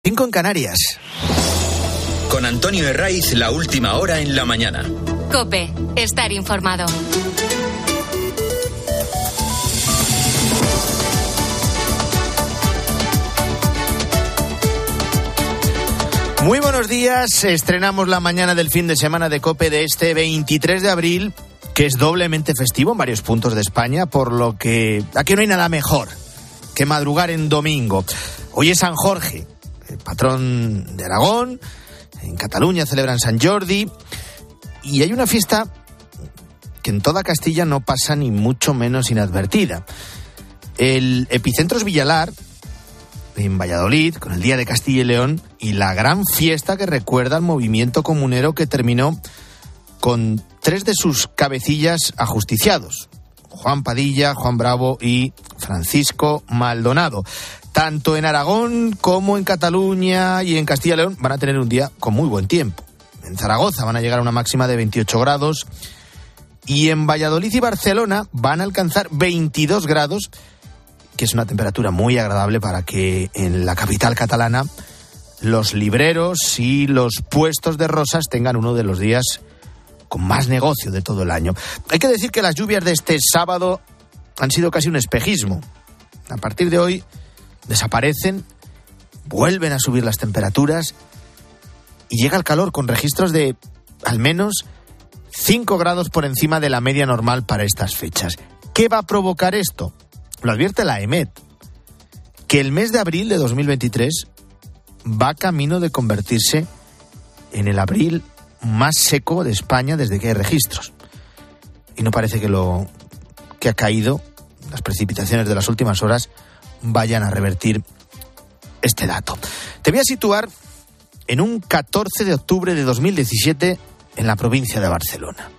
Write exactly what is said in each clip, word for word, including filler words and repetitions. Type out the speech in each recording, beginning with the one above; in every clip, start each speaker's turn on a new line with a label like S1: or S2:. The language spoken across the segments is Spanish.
S1: Cinco en Canarias.
S2: Con Antonio Herraiz, la última hora en la mañana.
S3: COPE, estar informado.
S1: Muy buenos días, estrenamos la mañana del fin de semana de COPE de este veintitrés de abril, que es doblemente festivo en varios puntos de España, por lo que aquí no hay nada mejor que madrugar en domingo. Hoy es San Jorge, el patrón de Aragón. En Cataluña celebran San Jordi. Y hay una fiesta que en toda Castilla no pasa ni mucho menos inadvertida. El epicentro es Villalar, en Valladolid, con el Día de Castilla y León, y la gran fiesta que recuerda al movimiento comunero que terminó con tres de sus cabecillas ajusticiados: Juan Padilla, Juan Bravo y Francisco Maldonado. Tanto en Aragón como en Cataluña y en Castilla y León van a tener un día con muy buen tiempo. En Zaragoza van a llegar a una máxima de veintiocho grados y en Valladolid y Barcelona van a alcanzar veintidós grados, que es una temperatura muy agradable para que en la capital catalana los libreros y los puestos de rosas tengan uno de los días con más negocio de todo el año. Hay que decir que las lluvias de este sábado han sido casi un espejismo. A partir de hoy desaparecen, vuelven a subir las temperaturas y llega el calor con registros de al menos cinco grados por encima de la media normal para estas fechas. ¿Qué va a provocar esto? Lo advierte la EMET, que el mes de abril de dos mil veintitrés va camino de convertirse en el abril más seco de España desde que hay registros. Y no parece que lo que ha caído, las precipitaciones de las últimas horas, vayan a revertir este dato. Te voy a situar en un catorce de octubre de dos mil diecisiete en la provincia de Barcelona.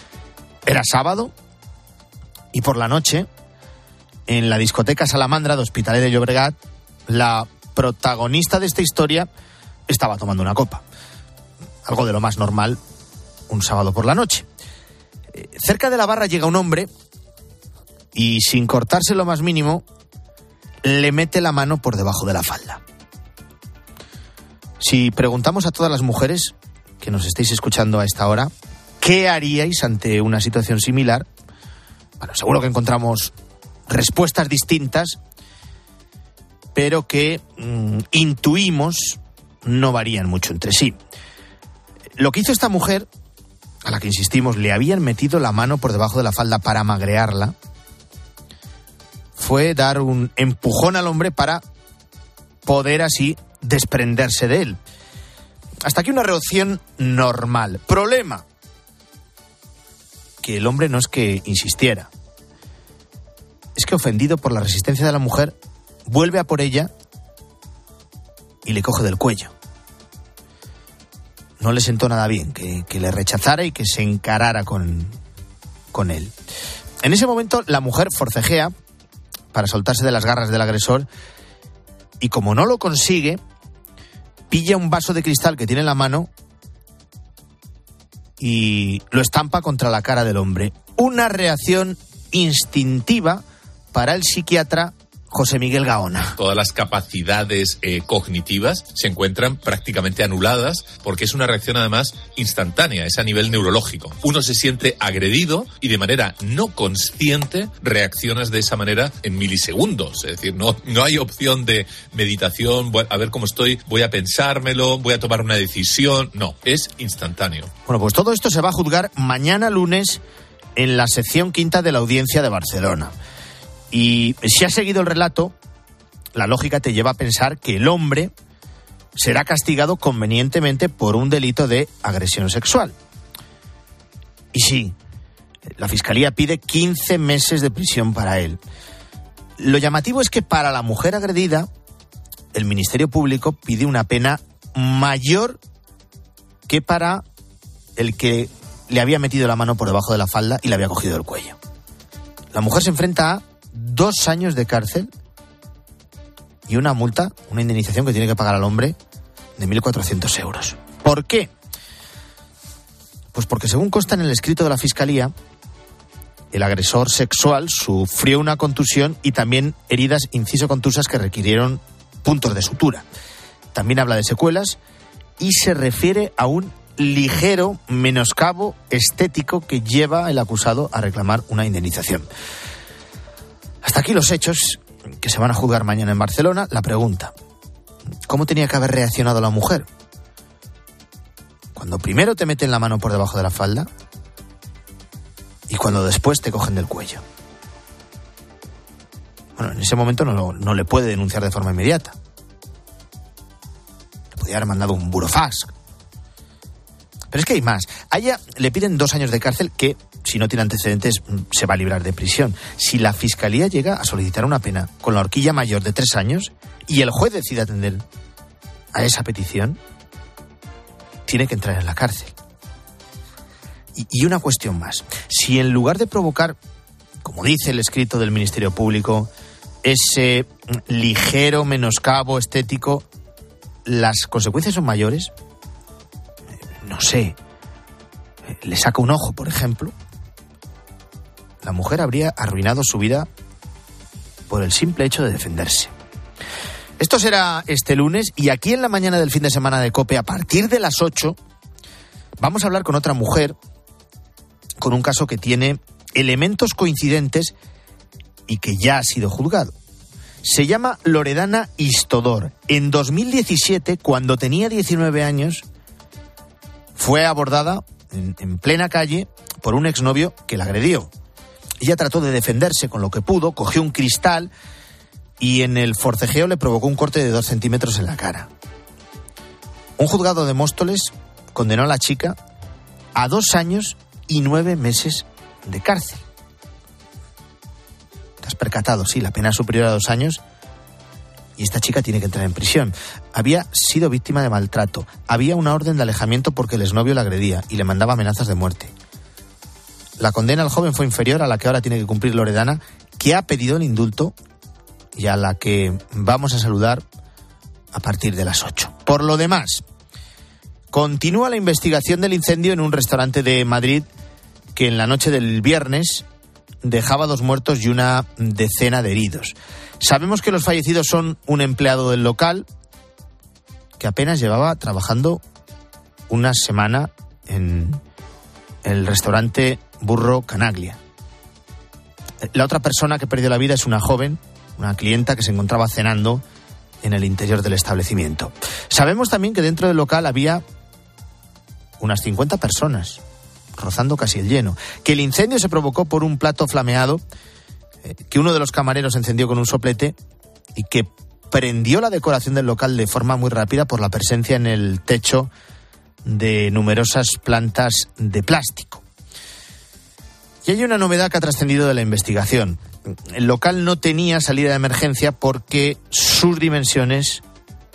S1: Era sábado y por la noche, en la discoteca Salamandra de Hospitalet de Llobregat, la protagonista de esta historia estaba tomando una copa. Algo de lo más normal un sábado por la noche. Eh, cerca de la barra llega un hombre y, sin cortarse lo más mínimo, le mete la mano por debajo de la falda. Si preguntamos a todas las mujeres que nos estéis escuchando a esta hora, ¿qué haríais ante una situación similar? Bueno, seguro que encontramos respuestas distintas, pero que mmm, intuimos no varían mucho entre sí. Lo que hizo esta mujer, a la que insistimos, le habían metido la mano por debajo de la falda para magrearla, fue dar un empujón al hombre para poder así desprenderse de él. Hasta aquí una reacción normal. Problema: que el hombre no es que insistiera, es que, ofendido por la resistencia de la mujer, vuelve a por ella y le coge del cuello. No le sentó nada bien que, que le rechazara y que se encarara con, con él. En ese momento la mujer forcejea para soltarse de las garras del agresor y, como no lo consigue, pilla un vaso de cristal que tiene en la mano y lo estampa contra la cara del hombre. Una reacción instintiva para el psiquiatra José Miguel Gaona.
S4: Todas las capacidades eh, cognitivas se encuentran prácticamente anuladas porque es una reacción además instantánea, es a nivel neurológico. Uno se siente agredido y de manera no consciente reaccionas de esa manera en milisegundos. Es decir, no, no hay opción de meditación, voy a ver cómo estoy, voy a pensármelo, voy a tomar una decisión. No, es instantáneo.
S1: Bueno, pues todo esto se va a juzgar mañana lunes en la sección quinta de la Audiencia de Barcelona. Y si has seguido el relato, la lógica te lleva a pensar que el hombre será castigado convenientemente por un delito de agresión sexual. Y sí, la Fiscalía pide quince meses de prisión para él. Lo llamativo es que para la mujer agredida, el Ministerio Público pide una pena mayor que para el que le había metido la mano por debajo de la falda y le había cogido el cuello. La mujer se enfrenta a dos años de cárcel y una multa, una indemnización que tiene que pagar al hombre de mil cuatrocientos euros. ¿Por qué? Pues porque, según consta en el escrito de la Fiscalía, el agresor sexual sufrió una contusión y también heridas inciso-contusas que requirieron puntos de sutura. también habla de secuelas y se refiere a un ligero menoscabo estético que lleva el acusado a reclamar una indemnización. Hasta aquí los hechos que se van a juzgar mañana en Barcelona. La pregunta: ¿cómo tenía que haber reaccionado la mujer? Cuando primero te meten la mano por debajo de la falda y cuando después te cogen del cuello. Bueno, en ese momento no, no le puede denunciar de forma inmediata. Le podría haber mandado un burofax. Pero es que hay más. A ella le piden dos años de cárcel que, si no tiene antecedentes, se va a librar de prisión. Si la Fiscalía llega a solicitar una pena con la horquilla mayor de tres años y el juez decide atender a esa petición, tiene que entrar en la cárcel. Y, y una cuestión más. Si en lugar de provocar, como dice el escrito del Ministerio Público, ese ligero menoscabo estético, las consecuencias son mayores, no sé, le saca un ojo, por ejemplo, la mujer habría arruinado su vida por el simple hecho de defenderse. Esto será este lunes y aquí en la mañana del fin de semana de COPE, a partir de las ocho, vamos a hablar con otra mujer con un caso que tiene elementos coincidentes y que ya ha sido juzgado. Se llama Loredana Istodor. En dos mil diecisiete, cuando tenía diecinueve años, fue abordada en, en plena calle por un exnovio que la agredió. Ella trató de defenderse con lo que pudo, cogió un cristal y en el forcejeo le provocó un corte de dos centímetros en la cara. Un juzgado de Móstoles condenó a la chica a dos años y nueve meses de cárcel. ¿Te has percatado? Sí, la pena es superior a dos años y esta chica tiene que entrar en prisión. Había sido víctima de maltrato. Había una orden de alejamiento porque el exnovio la agredía y le mandaba amenazas de muerte. La condena al joven fue inferior a la que ahora tiene que cumplir Loredana, que ha pedido el indulto y a la que vamos a saludar a partir de las ocho. Por lo demás, continúa la investigación del incendio en un restaurante de Madrid que en la noche del viernes dejaba dos muertos y una decena de heridos. Sabemos que los fallecidos son un empleado del local que apenas llevaba trabajando una semana en el restaurante Burro Canaglia. La otra persona que perdió la vida es una joven, una clienta que se encontraba cenando en el interior del establecimiento. Sabemos también que dentro del local había unas cincuenta personas, rozando casi el lleno, que el incendio se provocó por un plato flameado eh, que uno de los camareros encendió con un soplete y que prendió la decoración del local de forma muy rápida por la presencia en el techo de numerosas plantas de plástico. Y hay una novedad que ha trascendido de la investigación. El local no tenía salida de emergencia porque sus dimensiones,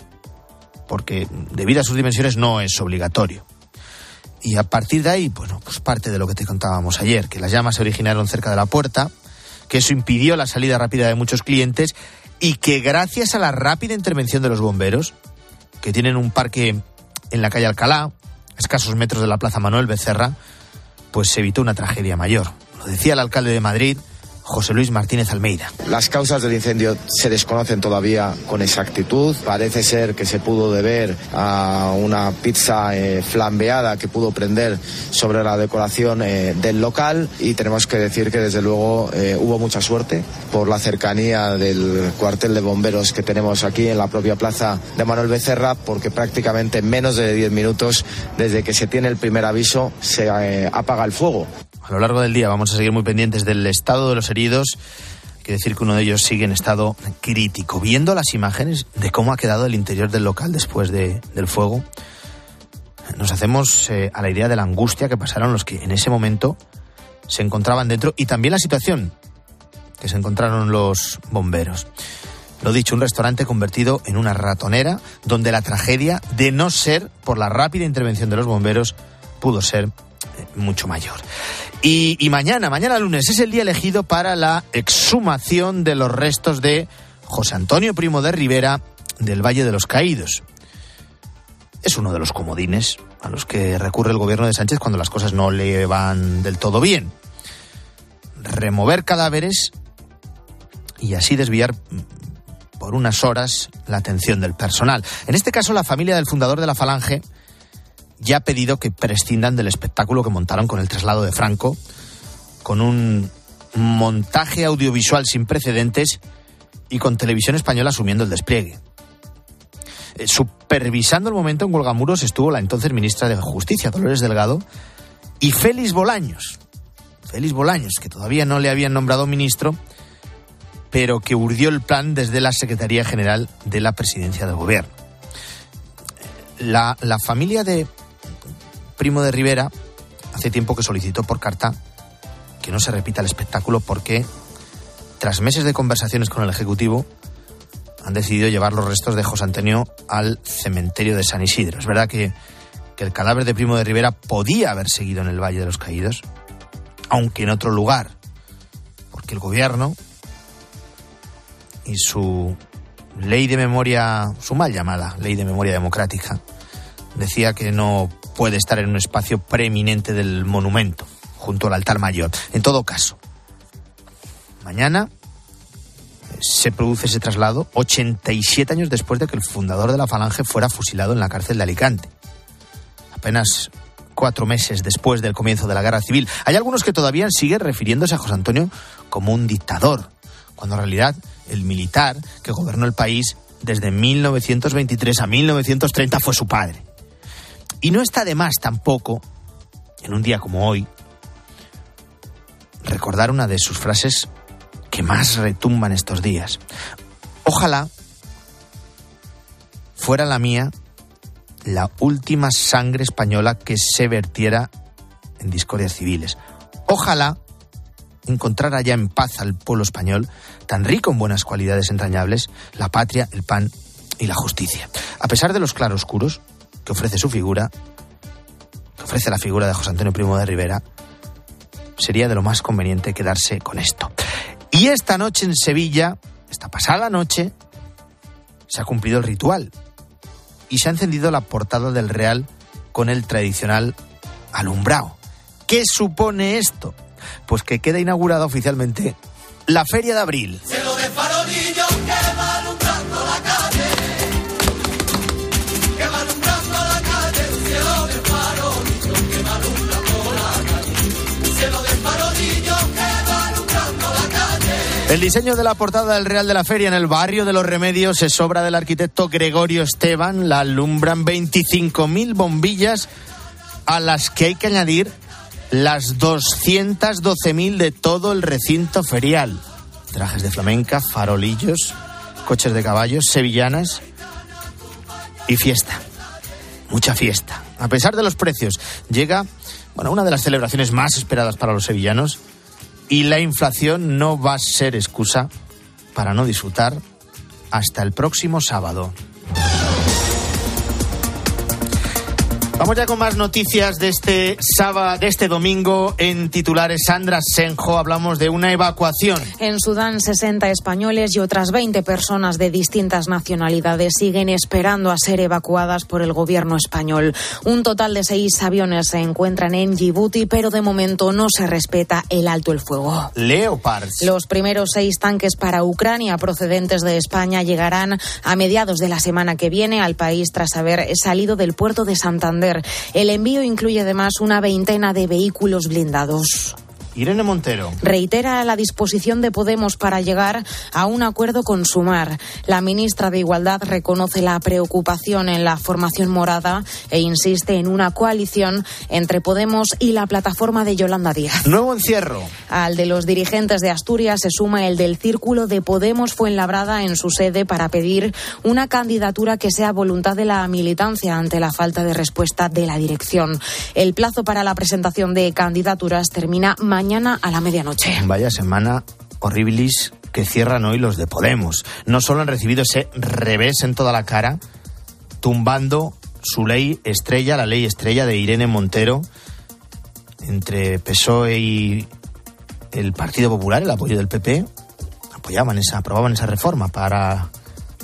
S1: porque debido a sus dimensiones no es obligatorio. Y a partir de ahí, bueno, pues parte de lo que te contábamos ayer, que las llamas se originaron cerca de la puerta, que eso impidió la salida rápida de muchos clientes y que gracias a la rápida intervención de los bomberos, que tienen un parque en la calle Alcalá, a escasos metros de la Plaza Manuel Becerra, pues se evitó una tragedia mayor. Lo decía el alcalde de Madrid, José Luis Martínez Almeida.
S5: Las causas del incendio se desconocen todavía con exactitud. Parece ser que se pudo deber a una pizza eh, flambeada que pudo prender sobre la decoración eh, del local, y tenemos que decir que desde luego eh, hubo mucha suerte por la cercanía del cuartel de bomberos que tenemos aquí en la propia plaza de Manuel Becerra, porque prácticamente en menos de diez minutos desde que se tiene el primer aviso se eh, apaga el fuego.
S1: A lo largo del día vamos a seguir muy pendientes del estado de los heridos. Hay que decir que uno de ellos sigue en estado crítico. Viendo las imágenes de cómo ha quedado el interior del local después de, del fuego, nos hacemos eh, a la idea de la angustia que pasaron los que en ese momento se encontraban dentro y también la situación que se encontraron los bomberos. Lo dicho, un restaurante convertido en una ratonera donde la tragedia, de no ser por la rápida intervención de los bomberos, pudo ser mucho mayor. Y, y mañana, mañana lunes, es el día elegido para la exhumación de los restos de José Antonio Primo de Rivera del Valle de los Caídos. Es uno de los comodines a los que recurre el gobierno de Sánchez cuando las cosas no le van del todo bien. Remover cadáveres y así desviar por unas horas la atención del personal. En este caso, la familia del fundador de la Falange ya ha pedido que prescindan del espectáculo que montaron con el traslado de Franco, con un montaje audiovisual sin precedentes y con Televisión Española asumiendo el despliegue. Eh, supervisando el momento en Huelgamuros estuvo la entonces ministra de Justicia, Dolores Delgado, y Félix Bolaños. Félix Bolaños, que todavía no le habían nombrado ministro, pero que urdió el plan desde la Secretaría General de la Presidencia del Gobierno. La, la familia de Primo de Rivera hace tiempo que solicitó por carta que no se repita el espectáculo porque, tras meses de conversaciones con el Ejecutivo, han decidido llevar los restos de José Antonio al cementerio de San Isidro. Es verdad que, que el cadáver de Primo de Rivera podía haber seguido en el Valle de los Caídos, aunque en otro lugar, porque el Gobierno y su ley de memoria, su mal llamada ley de memoria democrática, decía que no puede estar en un espacio preeminente del monumento, junto al altar mayor. En todo caso, mañana se produce ese traslado, ochenta y siete años después de que el fundador de la Falange fuera fusilado en la cárcel de Alicante. Apenas cuatro meses después del comienzo de la Guerra Civil. Hay algunos que todavía siguen refiriéndose a José Antonio como un dictador, cuando en realidad el militar que gobernó el país desde mil novecientos veintitrés a mil novecientos treinta fue su padre. Y no está de más tampoco, en un día como hoy, recordar una de sus frases que más retumban estos días. Ojalá fuera la mía la última sangre española que se vertiera en discordias civiles. Ojalá encontrara ya en paz al pueblo español, tan rico en buenas cualidades entrañables, la patria, el pan y la justicia. A pesar de los claroscuros que ofrece su figura, que ofrece la figura de José Antonio Primo de Rivera, sería de lo más conveniente quedarse con esto. Y esta noche en Sevilla, esta pasada noche, se ha cumplido el ritual y se ha encendido la portada del Real con el tradicional alumbrado. ¿Qué supone esto? Pues que queda inaugurada oficialmente la Feria de Abril.
S6: Cielo de farolillo que va alumbrando la calle, que va alumbrando la calle, cielo de farolillo que va alumbrando la calle, cielo de farolillo que va alumbrando la calle.
S1: El diseño de la portada del Real de la Feria en el barrio de Los Remedios es obra del arquitecto Gregorio Esteban. La alumbran veinticinco mil bombillas, a las que hay que añadir las doscientas doce mil de todo el recinto ferial. Trajes de flamenca, farolillos, coches de caballos, sevillanas y fiesta. Mucha fiesta. A pesar de los precios, llega, bueno, una de las celebraciones más esperadas para los sevillanos, y la inflación no va a ser excusa para no disfrutar hasta el próximo sábado. Vamos ya con más noticias de este sábado, de este domingo. En titulares, Sandra Senjo, hablamos de una evacuación.
S7: En Sudán, sesenta españoles y otras veinte personas de distintas nacionalidades siguen esperando a ser evacuadas por el gobierno español. Un total de seis aviones se encuentran en Djibouti, pero de momento no se respeta el alto el fuego.
S1: Leopards.
S7: Los primeros seis tanques para Ucrania procedentes de España llegarán a mediados de la semana que viene al país tras haber salido del puerto de Santander. El envío incluye además una veintena de vehículos blindados.
S1: Irene Montero
S7: reitera la disposición de Podemos para llegar a un acuerdo con Sumar. La ministra de Igualdad reconoce la preocupación en la formación morada e insiste en una coalición entre Podemos y la plataforma de Yolanda Díaz.
S1: Nuevo encierro.
S7: Al de los dirigentes de Asturias se suma el del Círculo de Podemos Fuenlabrada en su sede para pedir una candidatura que sea voluntad de la militancia ante la falta de respuesta de la dirección. El plazo para la presentación de candidaturas termina mañana. Mañana a la medianoche.
S1: Vaya semana horribilis que cierran hoy los de Podemos. No solo han recibido ese revés en toda la cara, tumbando su ley estrella, la ley estrella de Irene Montero, entre P S O E y el Partido Popular, el apoyo del P P, apoyaban esa, aprobaban esa reforma para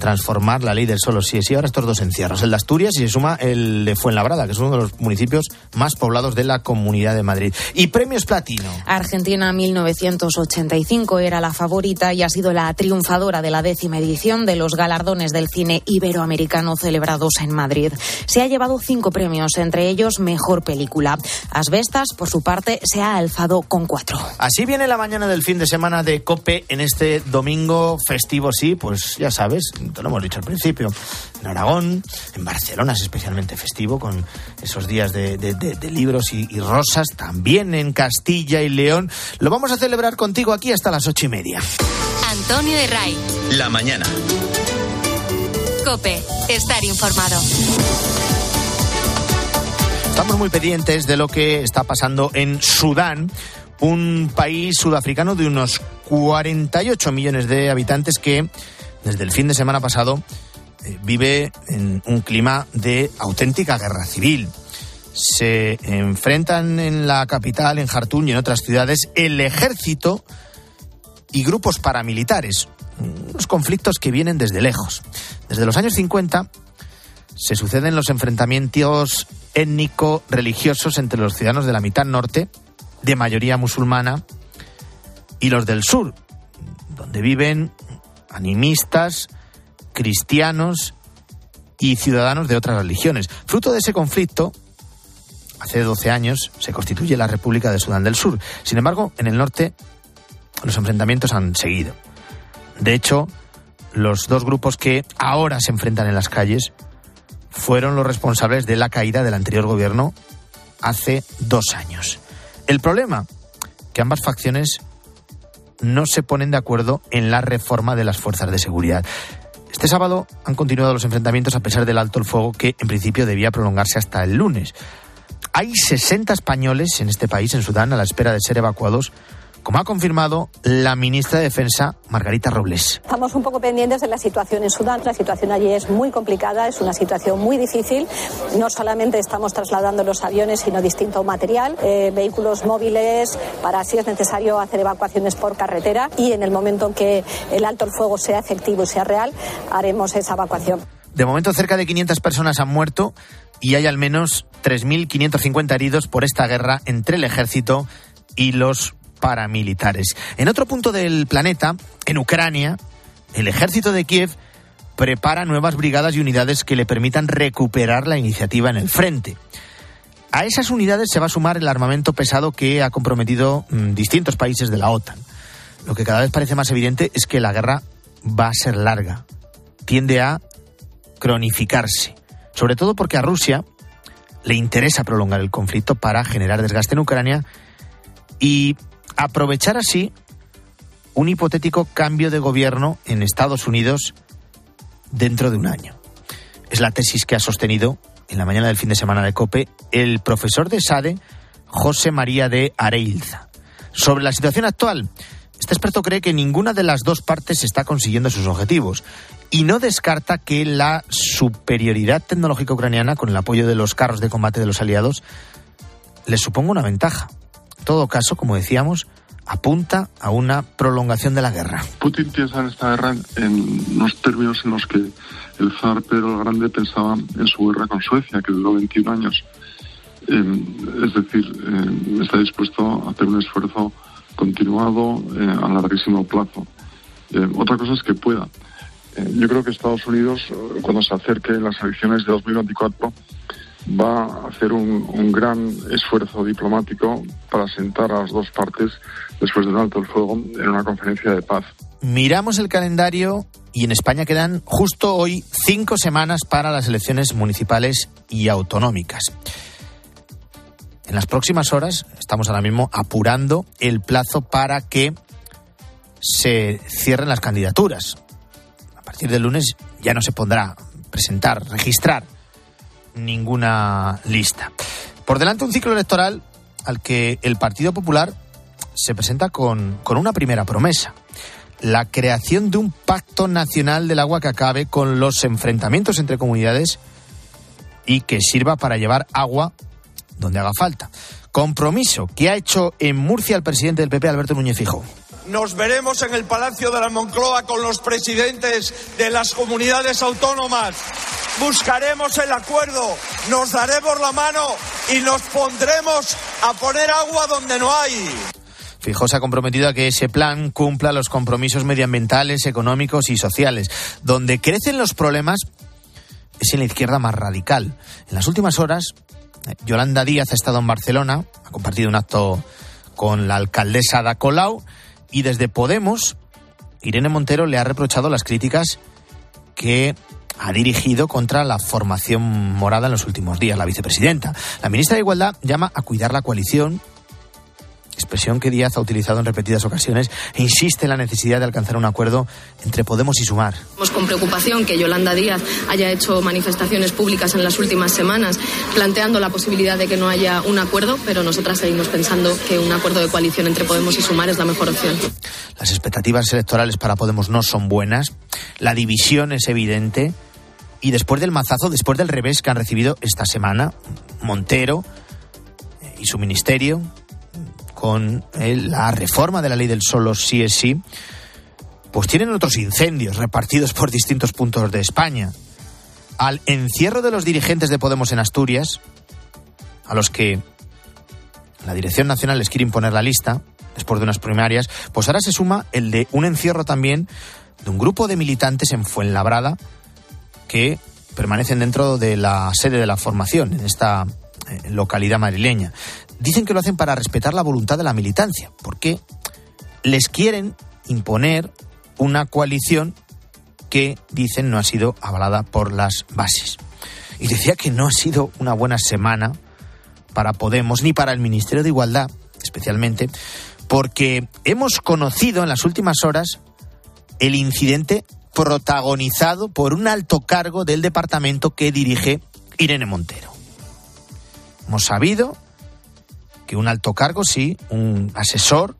S1: transformar la ley del solo sí es sí. Ahora estos dos encierros, el de Asturias y se suma el de Fuenlabrada, que es uno de los municipios más poblados de la Comunidad de Madrid. Y premios platino.
S7: Argentina mil novecientos ochenta y cinco era la favorita y ha sido la triunfadora de la décima edición de los galardones del cine iberoamericano celebrados en Madrid. Se ha llevado cinco premios, entre ellos Mejor Película. Asbestas, por su parte, se ha alzado con cuatro.
S1: Así viene la mañana del fin de semana de COPE en este domingo festivo, sí, pues ya sabes, te lo hemos dicho al principio, en Aragón, en Barcelona es especialmente festivo con esos días de, de, de, de libros y, y rosas, también en Castilla y León. Lo vamos a celebrar contigo aquí hasta las ocho y media.
S3: Antonio Herray.
S2: La mañana.
S3: COPE, estar informado.
S1: Estamos muy pendientes de lo que está pasando en Sudán, un país sudafricano de unos cuarenta y ocho millones de habitantes que desde el fin de semana pasado eh, vive en un clima de auténtica guerra civil. Se enfrentan en la capital, en Jartum y en otras ciudades, el ejército y grupos paramilitares. Unos conflictos que vienen desde lejos. Desde los años cincuenta se suceden los enfrentamientos étnico-religiosos entre los ciudadanos de la mitad norte, de mayoría musulmana, y los del sur, donde viven animistas, cristianos y ciudadanos de otras religiones. Fruto de ese conflicto, hace doce años, se constituye la República de Sudán del Sur. Sin embargo, en el norte, los enfrentamientos han seguido. De hecho, los dos grupos que ahora se enfrentan en las calles fueron los responsables de la caída del anterior gobierno hace dos años. El problema, que ambas facciones no se ponen de acuerdo en la reforma de las fuerzas de seguridad. Este sábado han continuado los enfrentamientos a pesar del alto el fuego que en principio debía prolongarse hasta el lunes. Hay sesenta españoles en este país, en Sudán, a la espera de ser evacuados, como ha confirmado la ministra de Defensa, Margarita Robles.
S8: Estamos un poco pendientes de la situación en Sudán. La situación allí es muy complicada, es una situación muy difícil. No solamente estamos trasladando los aviones, sino distinto material, eh, vehículos móviles, para si es necesario hacer evacuaciones por carretera. Y en el momento en que el alto el fuego sea efectivo y sea real, haremos esa evacuación.
S1: De momento, cerca de quinientas personas han muerto y hay al menos tres mil quinientos cincuenta heridos por esta guerra entre el ejército y los paramilitares. En otro punto del planeta, en Ucrania, el ejército de Kiev prepara nuevas brigadas y unidades que le permitan recuperar la iniciativa en el frente. A esas unidades se va a sumar el armamento pesado que ha comprometido mmm, distintos países de la OTAN. Lo que cada vez parece más evidente es que la guerra va a ser larga. Tiende a cronificarse. Sobre todo porque a Rusia le interesa prolongar el conflicto para generar desgaste en Ucrania y aprovechar así un hipotético cambio de gobierno en Estados Unidos dentro de un año. Es la tesis que ha sostenido en la mañana del fin de semana de COPE el profesor de SADE, José María de Areilza. Sobre la situación actual, este experto cree que ninguna de las dos partes está consiguiendo sus objetivos y no descarta que la superioridad tecnológica ucraniana, con el apoyo de los carros de combate de los aliados, les suponga una ventaja. En todo caso, como decíamos, apunta a una prolongación de la guerra.
S9: Putin piensa en esta guerra en los términos en los que el zar Pedro el Grande pensaba en su guerra con Suecia, que duró veintiún años. Eh, es decir, eh, está dispuesto a hacer un esfuerzo continuado eh, a larguísimo plazo. Eh, otra cosa es que pueda. Eh, yo creo que Estados Unidos, cuando se acerque las elecciones de dos mil veinticuatro, va a hacer un, un gran esfuerzo diplomático para sentar a las dos partes después del alto el fuego en una conferencia de paz.
S1: Miramos el calendario y en España quedan justo hoy cinco semanas para las elecciones municipales y autonómicas. En las próximas horas estamos ahora mismo apurando el plazo para que se cierren las candidaturas. A partir del lunes ya no se podrá presentar, registrar ninguna lista. Por delante un ciclo electoral al que el Partido Popular se presenta con, con una primera promesa: la creación de un pacto nacional del agua que acabe con los enfrentamientos entre comunidades y que sirva para llevar agua donde haga falta. Compromiso que ha hecho en Murcia el presidente del P P, Alberto Núñez Feijóo.
S10: nos veremos en el Palacio de la Moncloa con los presidentes de las comunidades autónomas. Buscaremos el acuerdo, nos daremos la mano y nos pondremos a poner agua donde no hay.
S1: Feijóo se ha comprometido a que ese plan cumpla los compromisos medioambientales, económicos y sociales. Donde crecen los problemas es en la izquierda más radical. En las últimas horas, Yolanda Díaz ha estado en Barcelona, ha compartido un acto con la alcaldesa Ada Colau, y desde Podemos, Irene Montero le ha reprochado las críticas que ha dirigido contra la formación morada en los últimos días, la vicepresidenta. La ministra de Igualdad llama a cuidar la coalición, expresión que Díaz ha utilizado en repetidas ocasiones, e insiste en la necesidad de alcanzar un acuerdo entre Podemos y Sumar.
S11: Vemos con preocupación que Yolanda Díaz haya hecho manifestaciones públicas en las últimas semanas planteando la posibilidad de que no haya un acuerdo, pero nosotras seguimos pensando que un acuerdo de coalición entre Podemos y Sumar es la mejor opción.
S1: Las expectativas electorales para Podemos no son buenas, la división es evidente, y después del mazazo, después del revés que han recibido esta semana Montero y su ministerio con la reforma de la ley del solo sí es sí, pues tienen otros incendios repartidos por distintos puntos de España. Al encierro de los dirigentes de Podemos en Asturias, a los que la Dirección Nacional les quiere imponer la lista después de unas primarias, pues ahora se suma el de un encierro también de un grupo de militantes en Fuenlabrada que permanecen dentro de la sede de la formación en esta eh, localidad madrileña. Dicen que lo hacen para respetar la voluntad de la militancia, porque les quieren imponer una coalición que, dicen, no ha sido avalada por las bases. Y decía que no ha sido una buena semana para Podemos, ni para el Ministerio de Igualdad, especialmente, porque hemos conocido en las últimas horas el incidente protagonizado por un alto cargo del departamento que dirige Irene Montero. Hemos sabido que un alto cargo, sí, un asesor,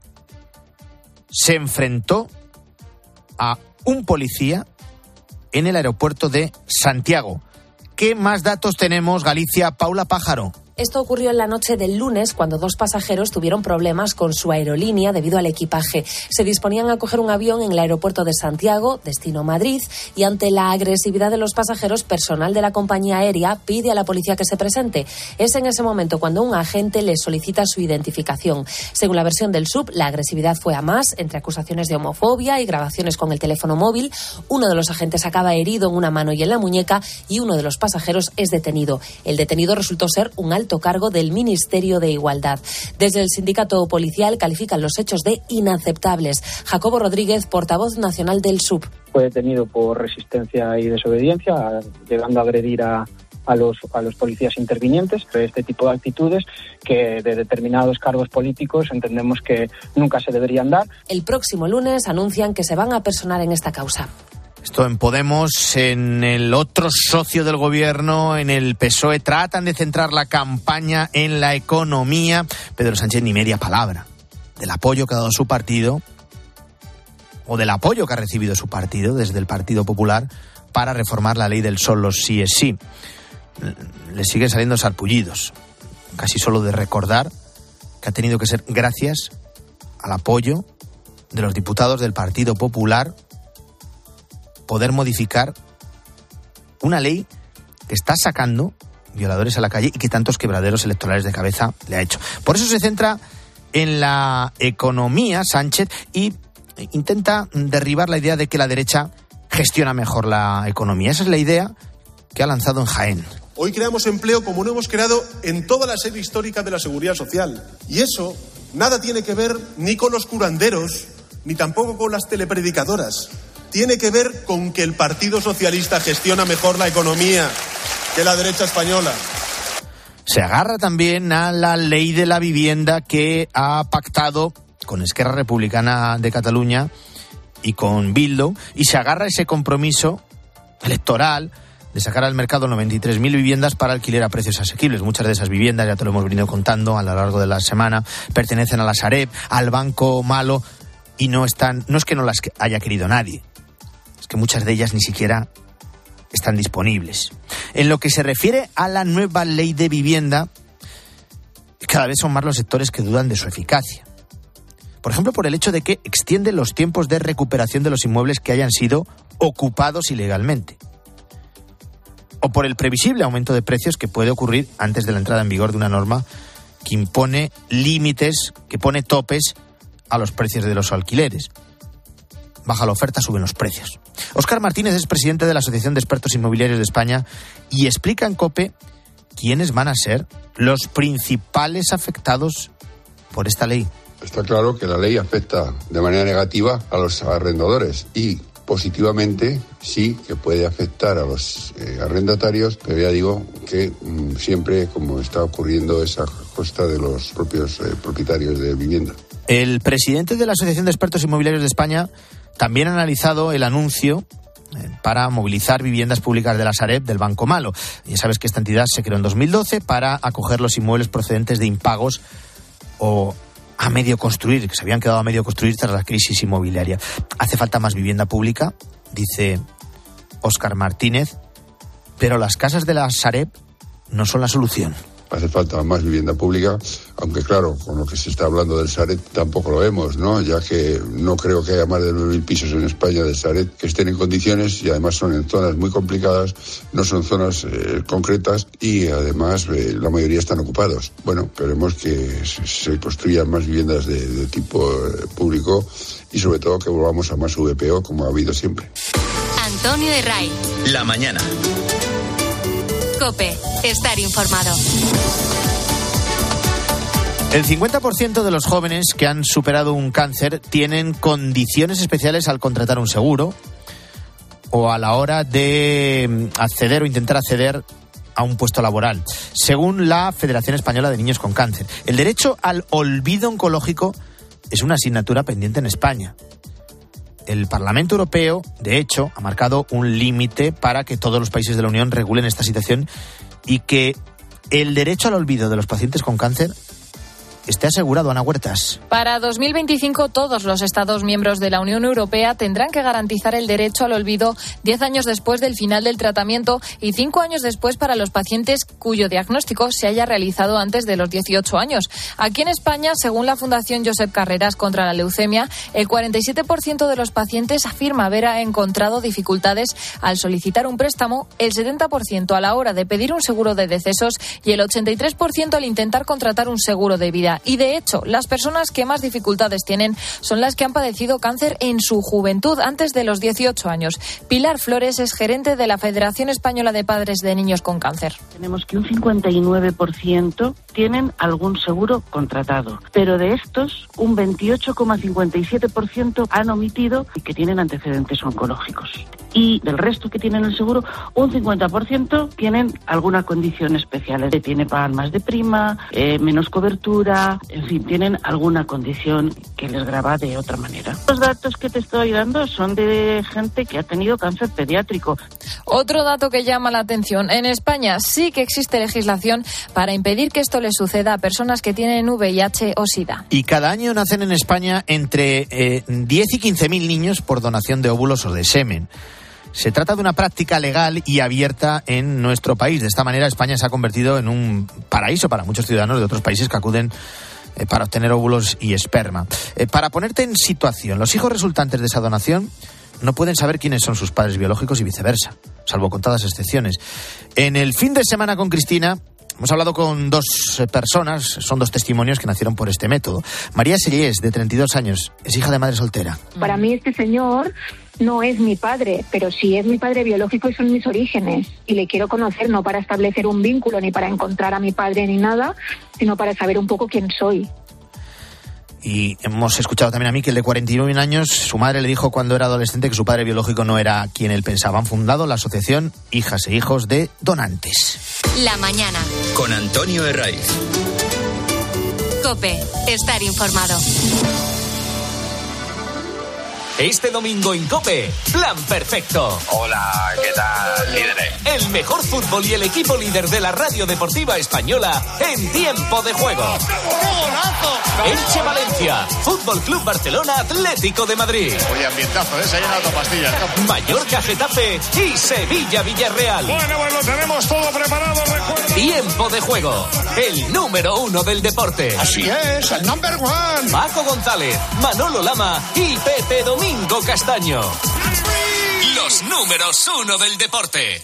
S1: se enfrentó a un policía en el aeropuerto de Santiago. ¿Qué más datos tenemos, Galicia? Paula Pájaro.
S12: Esto ocurrió en la noche del lunes, cuando dos pasajeros tuvieron problemas con su aerolínea debido al equipaje. Se disponían a coger un avión en el aeropuerto de Santiago, destino Madrid, y ante la agresividad de los pasajeros, personal de la compañía aérea pide a la policía que se presente. Es en ese momento cuando un agente les solicita su identificación. Según la versión del S U B, la agresividad fue a más, entre acusaciones de homofobia y grabaciones con el teléfono móvil. Uno de los agentes acaba herido en una mano y en la muñeca, y uno de los pasajeros es detenido. El detenido resultó ser un alto cargo del Ministerio de Igualdad. Desde el sindicato policial califican los hechos de inaceptables. Jacobo Rodríguez, portavoz nacional del S U B.
S13: Fue detenido por resistencia y desobediencia, llegando a agredir a, a, los, a los policías intervinientes. Este tipo de actitudes que de determinados cargos políticos entendemos que nunca se deberían dar.
S12: El próximo lunes anuncian que se van a personar en esta causa.
S1: Esto en Podemos, en el otro socio del gobierno, en el P S O E, tratan de centrar la campaña en la economía. Pedro Sánchez ni media palabra del apoyo que ha dado su partido, o del apoyo que ha recibido su partido desde el Partido Popular para reformar la ley del solo sí es sí. Le siguen saliendo sarpullidos, casi solo de recordar que ha tenido que ser gracias al apoyo de los diputados del Partido Popular poder modificar una ley que está sacando violadores a la calle y que tantos quebraderos electorales de cabeza le ha hecho. Por eso se centra en la economía Sánchez y intenta derribar la idea de que la derecha gestiona mejor la economía. Esa es la idea que ha lanzado en Jaén.
S14: Hoy creamos empleo como no hemos creado en toda la serie histórica de la seguridad social. Y eso nada tiene que ver ni con los curanderos, ni tampoco con las telepredicadoras. Tiene que ver con que el Partido Socialista gestiona mejor la economía que la derecha española.
S1: Se agarra también a la ley de la vivienda que ha pactado con Esquerra Republicana de Cataluña y con Bildu, y se agarra a ese compromiso electoral de sacar al mercado noventa y tres mil viviendas para alquiler a precios asequibles. Muchas de esas viviendas, ya te lo hemos venido contando a lo largo de la semana, pertenecen a la Sareb, al Banco Malo, y no están, no es que no las haya querido nadie, es que muchas de ellas ni siquiera están disponibles. En lo que se refiere a la nueva ley de vivienda, cada vez son más los sectores que dudan de su eficacia. Por ejemplo, por el hecho de que extiende los tiempos de recuperación de los inmuebles que hayan sido ocupados ilegalmente. O por el previsible aumento de precios que puede ocurrir antes de la entrada en vigor de una norma que impone límites, que pone topes a los precios de los alquileres. Baja la oferta, suben los precios. Óscar Martínez es presidente de la Asociación de Expertos Inmobiliarios de España y explica en COPE quiénes van a ser los principales afectados por esta ley.
S15: Está claro que la ley afecta de manera negativa a los arrendadores y positivamente sí que puede afectar a los eh, arrendatarios, pero ya digo que mmm, siempre, como está ocurriendo, es a costa de los propios eh, propietarios de vivienda.
S1: El presidente de la Asociación de Expertos Inmobiliarios de España también ha analizado el anuncio eh, para movilizar viviendas públicas de la Sareb del Banco Malo. Ya sabes que esta entidad se creó en dos mil doce para acoger los inmuebles procedentes de impagos o a medio construir, que se habían quedado a medio construir tras la crisis inmobiliaria. Hace falta más vivienda pública, dice Óscar Martínez, pero las casas de la Sareb no son la solución.
S15: Hace falta más vivienda pública, aunque claro, con lo que se está hablando del Sareb tampoco lo vemos, ¿no? Ya que no creo que haya más de nueve mil pisos en España del Sareb que estén en condiciones y además son en zonas muy complicadas, no son zonas eh, concretas y además eh, la mayoría están ocupados. Bueno, queremos que se, se construyan más viviendas de, de tipo eh, público y sobre todo que volvamos a más V P O como ha habido siempre.
S3: Antonio Herray.
S2: La mañana.
S3: COPE. Estar informado.
S1: El cincuenta por ciento de los jóvenes que han superado un cáncer tienen condiciones especiales al contratar un seguro o a la hora de acceder o intentar acceder a un puesto laboral, según la Federación Española de Niños con Cáncer. El derecho al olvido oncológico es una asignatura pendiente en España. El Parlamento Europeo, de hecho, ha marcado un límite para que todos los países de la Unión regulen esta situación y que el derecho al olvido de los pacientes con cáncer esté asegurado. Ana Huertas.
S16: Para dos mil veinticinco, todos los Estados miembros de la Unión Europea tendrán que garantizar el derecho al olvido diez años después del final del tratamiento y cinco años después para los pacientes cuyo diagnóstico se haya realizado antes de los dieciocho años. Aquí en España, según la Fundación Josep Carreras contra la leucemia, el cuarenta y siete por ciento de los pacientes afirma haber encontrado dificultades al solicitar un préstamo, el setenta por ciento a la hora de pedir un seguro de decesos y el ochenta y tres por ciento al intentar contratar un seguro de vida. Y de hecho, las personas que más dificultades tienen son las que han padecido cáncer en su juventud, antes de los dieciocho años. Pilar Flores es gerente de la Federación Española de Padres de Niños con Cáncer.
S17: Tenemos que un cincuenta y nueve por ciento tienen algún seguro contratado, pero de estos un veintiocho coma cincuenta y siete por ciento han omitido y que tienen antecedentes oncológicos. Y del resto que tienen el seguro, un cincuenta por ciento tienen alguna condición especial. Tiene pagan más de prima, eh, menos cobertura, en fin, tienen alguna condición que les grava de otra manera. Los datos que te estoy dando son de gente que ha tenido cáncer pediátrico.
S16: Otro dato que llama la atención: en España sí que existe legislación para impedir que esto le suceda a personas que tienen V I H o SIDA.
S1: Y cada año nacen en España entre eh, diez y quince mil niños por donación de óvulos o de semen. Se trata de una práctica legal y abierta en nuestro país. De esta manera, España se ha convertido en un paraíso para muchos ciudadanos de otros países que acuden eh, para obtener óvulos y esperma. Eh, para ponerte en situación, los hijos resultantes de esa donación no pueden saber quiénes son sus padres biológicos y viceversa, salvo contadas excepciones. En el fin de semana con Cristina hemos hablado con dos personas, son dos testimonios que nacieron por este método. María Sellés, de treinta y dos años, es hija de madre soltera.
S18: Para mí este señor no es mi padre, pero sí es mi padre biológico y son mis orígenes. Y le quiero conocer, no para establecer un vínculo ni para encontrar a mi padre ni nada, sino para saber un poco quién soy.
S1: Y hemos escuchado también a Miquel, de cuarenta y nueve años. Su madre le dijo cuando era adolescente que su padre biológico no era quien él pensaba. Han fundado la asociación Hijas e Hijos de Donantes.
S3: La mañana.
S2: Con Antonio Herraiz.
S3: COPE. Estar informado.
S19: Este domingo en COPE, Plan Perfecto.
S20: Hola, ¿qué tal, líderes?
S19: El mejor fútbol y el equipo líder de la radio deportiva española en tiempo de juego. Elche Valencia, Fútbol Club Barcelona, Atlético de Madrid.
S20: Oye, ambientazo, ¿eh? Se ha llenado pastillas.
S19: Mallorca Getafe y Sevilla Villarreal.
S20: Bueno, bueno, tenemos todo preparado, recuerda.
S19: Y Tiempo de Juego, el número uno del deporte.
S6: Así es, el number one.
S19: Paco González, Manolo Lama y Pepe Domingo Castaño. Los números uno del deporte.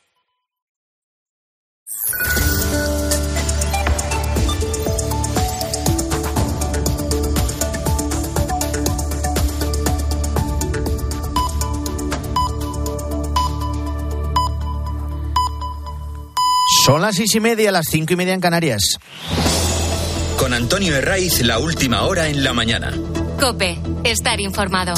S1: Son las seis y media, las cinco y media en Canarias.
S2: Con Antonio Herraiz, la última hora en la mañana.
S3: COPE, estar informado.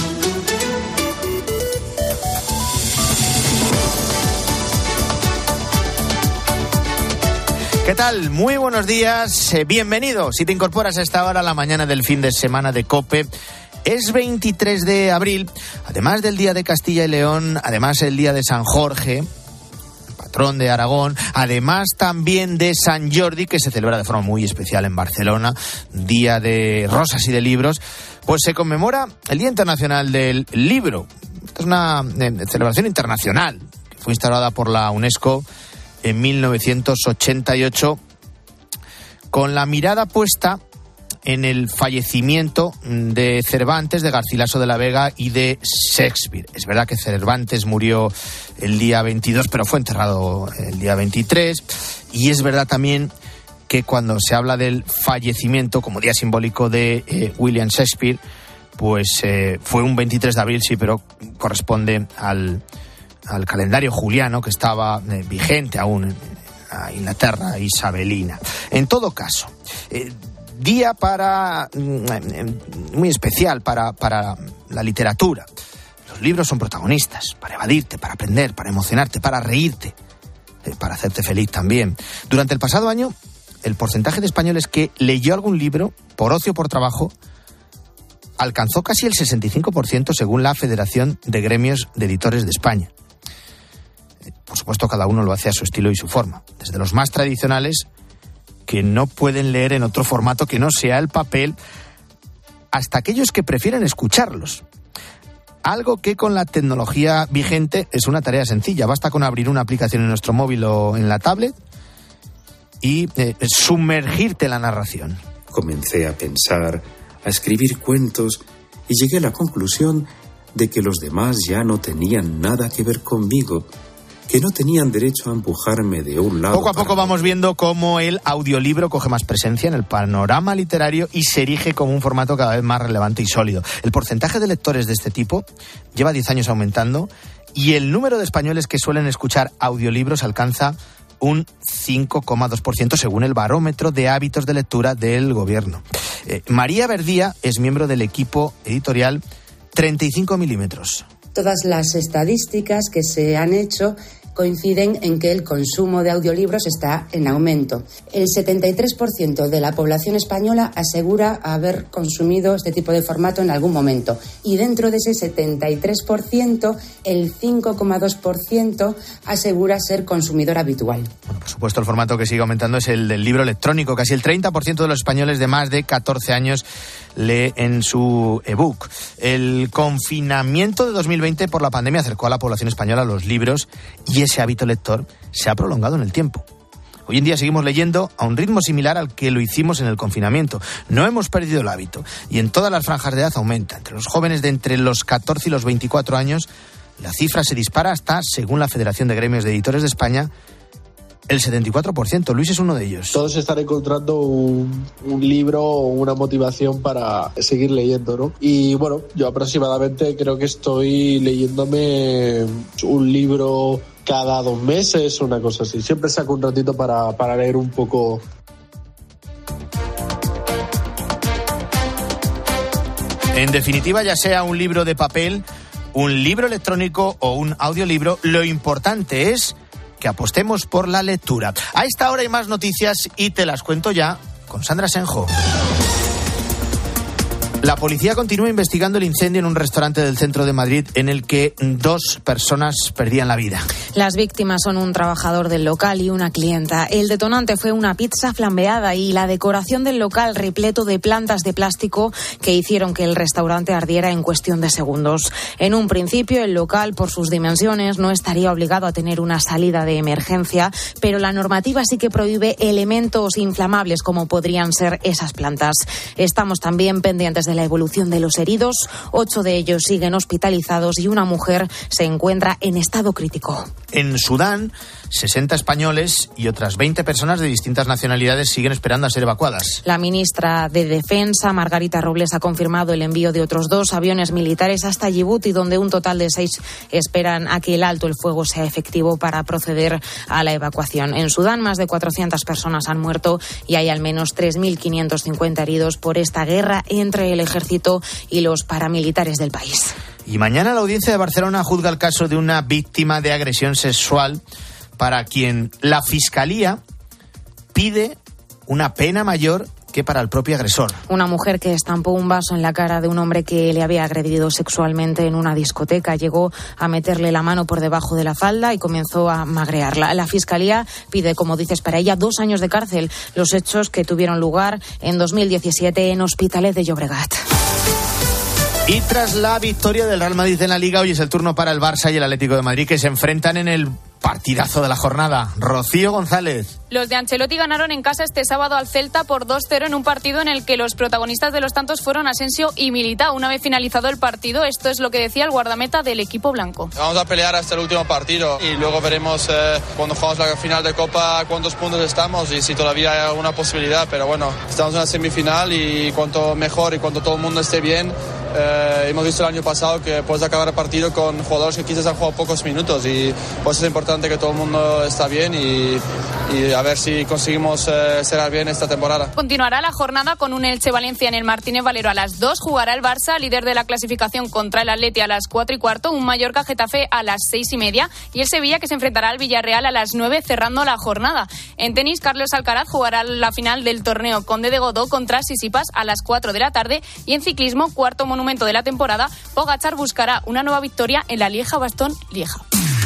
S1: ¿Qué tal? Muy buenos días, eh, bienvenido. Si te incorporas a esta hora, la mañana del fin de semana de COPE. Es veintitrés de abril, además del Día de Castilla y León, además el Día de San Jorge, patrón de Aragón, además también de San Jordi, que se celebra de forma muy especial en Barcelona, Día de Rosas y de Libros, pues se conmemora el Día Internacional del Libro. Esta es una eh, celebración internacional que fue instaurada por la UNESCO en mil novecientos ochenta y ocho, con la mirada puesta en el fallecimiento de Cervantes, de Garcilaso de la Vega y de Shakespeare. Es verdad que Cervantes murió el día veintidós, pero fue enterrado el día veintitrés. Y es verdad también que cuando se habla del fallecimiento como día simbólico de eh, William Shakespeare, pues eh, fue un veintitrés de abril, sí, pero corresponde al, al calendario juliano que estaba eh, vigente aún en la Inglaterra isabelina. En todo caso, eh, día para muy especial para, para la literatura. Los libros son protagonistas, para evadirte, para aprender, para emocionarte, para reírte, para hacerte feliz también. Durante el pasado año, el porcentaje de españoles que leyó algún libro, por ocio o por trabajo, alcanzó casi el sesenta y cinco por ciento según la Federación de Gremios de Editores de España. Por supuesto, cada uno lo hace a su estilo y su forma. Desde los más tradicionales, que no pueden leer en otro formato que no sea el papel, hasta aquellos que prefieren escucharlos. Algo que con la tecnología vigente es una tarea sencilla. Basta con abrir una aplicación en nuestro móvil o en la tablet y eh, sumergirte en la narración.
S21: Comencé a pensar, a escribir cuentos y llegué a la conclusión de que los demás ya no tenían nada que ver conmigo, que no tenían derecho a empujarme de un lado.
S1: Poco a poco vamos viendo cómo el audiolibro coge más presencia en el panorama literario y se erige como un formato cada vez más relevante y sólido. El porcentaje de lectores de este tipo lleva diez años aumentando y el número de españoles que suelen escuchar audiolibros alcanza un cinco coma dos por ciento según el barómetro de hábitos de lectura del gobierno. Eh, María Verdía es miembro del equipo editorial treinta y cinco milímetros.
S22: Todas las estadísticas que se han hecho coinciden en que el consumo de audiolibros está en aumento. El setenta y tres por ciento de la población española asegura haber consumido este tipo de formato en algún momento. Y dentro de ese setenta y tres por ciento, el cinco coma dos por ciento asegura ser consumidor habitual.
S1: Bueno, por supuesto, el formato que sigue aumentando es el del libro electrónico. Casi el treinta por ciento de los españoles de más de catorce años lee en su ebook. El confinamiento de dos mil veinte por la pandemia acercó a la población española a los libros y ese hábito lector se ha prolongado en el tiempo. Hoy en día seguimos leyendo a un ritmo similar al que lo hicimos en el confinamiento. No hemos perdido el hábito y en todas las franjas de edad aumenta. Entre los jóvenes de entre los catorce y los veinticuatro años, la cifra se dispara hasta, según la Federación de Gremios de Editores de España, el setenta y cuatro por ciento. Luis es uno de ellos.
S23: Todos están encontrando un, un libro o una motivación para seguir leyendo, ¿no? Y bueno, yo aproximadamente creo que estoy leyéndome un libro cada dos meses, una cosa así. Siempre saco un ratito para, para leer un poco.
S1: En definitiva, ya sea un libro de papel, un libro electrónico o un audiolibro, lo importante es que apostemos por la lectura. A esta hora hay más noticias y te las cuento ya con Sandra Senjo. La policía continúa investigando el incendio en un restaurante del centro de Madrid en el que dos personas perdían la vida.
S4: Las víctimas son un trabajador del local y una clienta. El detonante fue una pizza flambeada y la decoración del local repleto de plantas de plástico que hicieron que el restaurante ardiera en cuestión de segundos. En un principio, el local, por sus dimensiones, no estaría obligado a tener una salida de emergencia, pero la normativa sí que prohíbe elementos inflamables como podrían ser esas plantas. Estamos también pendientes de la evolución de los heridos. Ocho de ellos siguen hospitalizados y una mujer se encuentra en estado crítico.
S1: En Sudán, sesenta españoles y otras veinte personas de distintas nacionalidades siguen esperando a ser evacuadas.
S4: La ministra de Defensa, Margarita Robles, ha confirmado el envío de otros dos aviones militares hasta Yibuti, donde un total de seis esperan a que el alto el fuego sea efectivo para proceder a la evacuación. En Sudán, más de cuatrocientas personas han muerto y hay al menos tres mil quinientos cincuenta heridos por esta guerra entre el ejército y los paramilitares del país.
S1: Y mañana la audiencia de Barcelona juzga el caso de una víctima de agresión sexual para quien la Fiscalía pide una pena mayor que para el propio agresor.
S4: Una mujer que estampó un vaso en la cara de un hombre que le había agredido sexualmente en una discoteca llegó a meterle la mano por debajo de la falda y comenzó a magrearla. La Fiscalía pide, como dices, para ella dos años de cárcel. Los hechos que tuvieron lugar en dos mil diecisiete en Hospitalet de Llobregat.
S1: Y tras la victoria del Real Madrid en la Liga, hoy es el turno para el Barça y el Atlético de Madrid, que se enfrentan en el partidazo de la jornada. Rocío González.
S5: Los de Ancelotti ganaron en casa este sábado al Celta por dos cero en un partido en el que los protagonistas de los tantos fueron Asensio y Militao. Una vez finalizado el partido, esto es lo que decía el guardameta del equipo blanco.
S7: Vamos a pelear hasta el último partido y luego veremos eh, cuando jugamos la final de Copa cuántos puntos estamos y si todavía hay alguna posibilidad. Pero bueno, estamos en la semifinal y cuanto mejor y cuanto todo el mundo esté bien. Eh, hemos visto el año pasado que puedes acabar el partido con jugadores que quizás han jugado pocos minutos y pues es importante que todo el mundo está bien y, y a ver si conseguimos eh, cerrar bien esta temporada.
S5: Continuará la jornada con un Elche Valencia en el Martínez Valero a las dos. Jugará el Barça, líder de la clasificación, contra el Atleti a las cuatro y cuarto. Un Mallorca Getafe a las seis y media. Y el Sevilla, que se enfrentará al Villarreal a las nueve, cerrando la jornada. En tenis, Carlos Alcaraz jugará la final del torneo Conde de Godó contra Sisipas a las cuatro de la tarde. Y en ciclismo, cuarto monumento de la temporada, Pogačar buscará una nueva victoria en la Lieja-Bastogne-Lieja.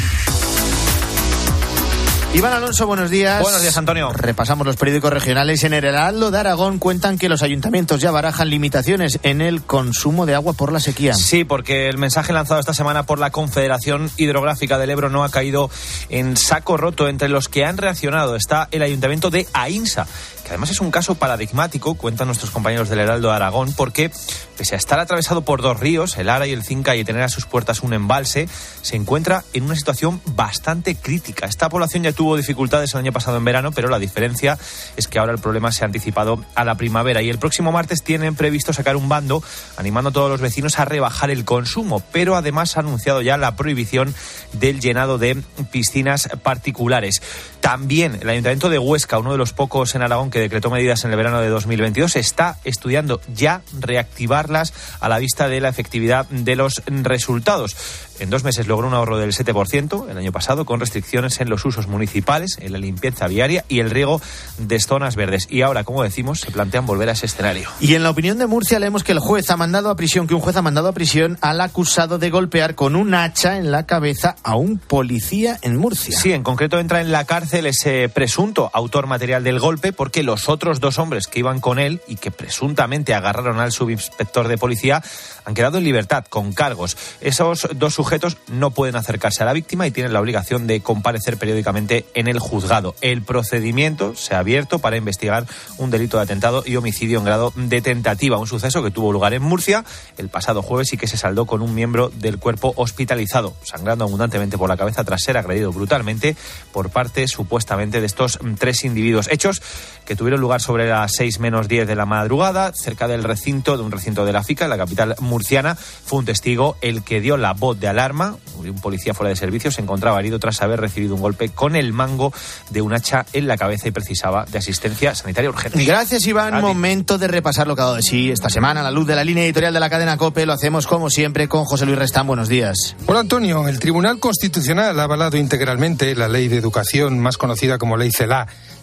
S1: Iván Alonso, buenos días.
S24: Buenos días, Antonio.
S1: Repasamos los periódicos regionales. En el Heraldo de Aragón cuentan que los ayuntamientos ya barajan limitaciones en el consumo de agua por la sequía.
S24: Sí, porque el mensaje lanzado esta semana por la Confederación Hidrográfica del Ebro no ha caído en saco roto. Entre los que han reaccionado está el ayuntamiento de Aínsa, que además es un caso paradigmático, cuentan nuestros compañeros del Heraldo de Aragón, porque pese a estar atravesado por dos ríos, el Ara y el Cinca, y tener a sus puertas un embalse, se encuentra en una situación bastante crítica. Esta población ya tuvo dificultades el año pasado en verano, pero la diferencia es que ahora el problema se ha anticipado a la primavera y el próximo martes tienen previsto sacar un bando animando a todos los vecinos a rebajar el consumo, pero además ha anunciado ya la prohibición del llenado de piscinas particulares. También el Ayuntamiento de Huesca, uno de los pocos en Aragón que decretó medidas en el verano de dos mil veintidós, está estudiando ya reactivarlas a la vista de la efectividad de los resultados. En dos meses logró un ahorro del siete por ciento el año pasado, con restricciones en los usos municipales, en la limpieza viaria y el riego de zonas verdes. Y ahora, como decimos, se plantean volver a ese escenario.
S1: Y en la opinión de Murcia leemos que el juez ha mandado a prisión, que un juez ha mandado a prisión al acusado de golpear con un hacha en la cabeza a un policía en Murcia.
S24: Sí, en concreto entra en la cárcel ese presunto autor material del golpe, porque los otros dos hombres que iban con él y que presuntamente agarraron al subinspector de policía han quedado en libertad con cargos. Esos dos sujetos no pueden acercarse a la víctima y tienen la obligación de comparecer periódicamente en el juzgado. El procedimiento se ha abierto para investigar un delito de atentado y homicidio en grado de tentativa, un suceso que tuvo lugar en Murcia el pasado jueves y que se saldó con un miembro del cuerpo hospitalizado, sangrando abundantemente por la cabeza tras ser agredido brutalmente por parte supuestamente de estos tres individuos. Hechos que tuvieron lugar sobre las seis menos diez de la madrugada, cerca del recinto, de un recinto de la FICA, en la capital murciana. Fue un testigo el que dio la voz de alarma. Un policía fuera de servicio se encontraba herido tras haber recibido un golpe con el mango de un hacha en la cabeza y precisaba de asistencia sanitaria urgente.
S1: Gracias, Iván.
S24: Adi.
S1: Momento de repasar lo que ha dado de sí esta semana a la luz de la línea editorial de la cadena COPE. Lo hacemos como siempre con José Luis Restán. Buenos días.
S25: Hola, Antonio. El Tribunal Constitucional ha avalado integralmente la ley de educación más conocida como Ley CELA.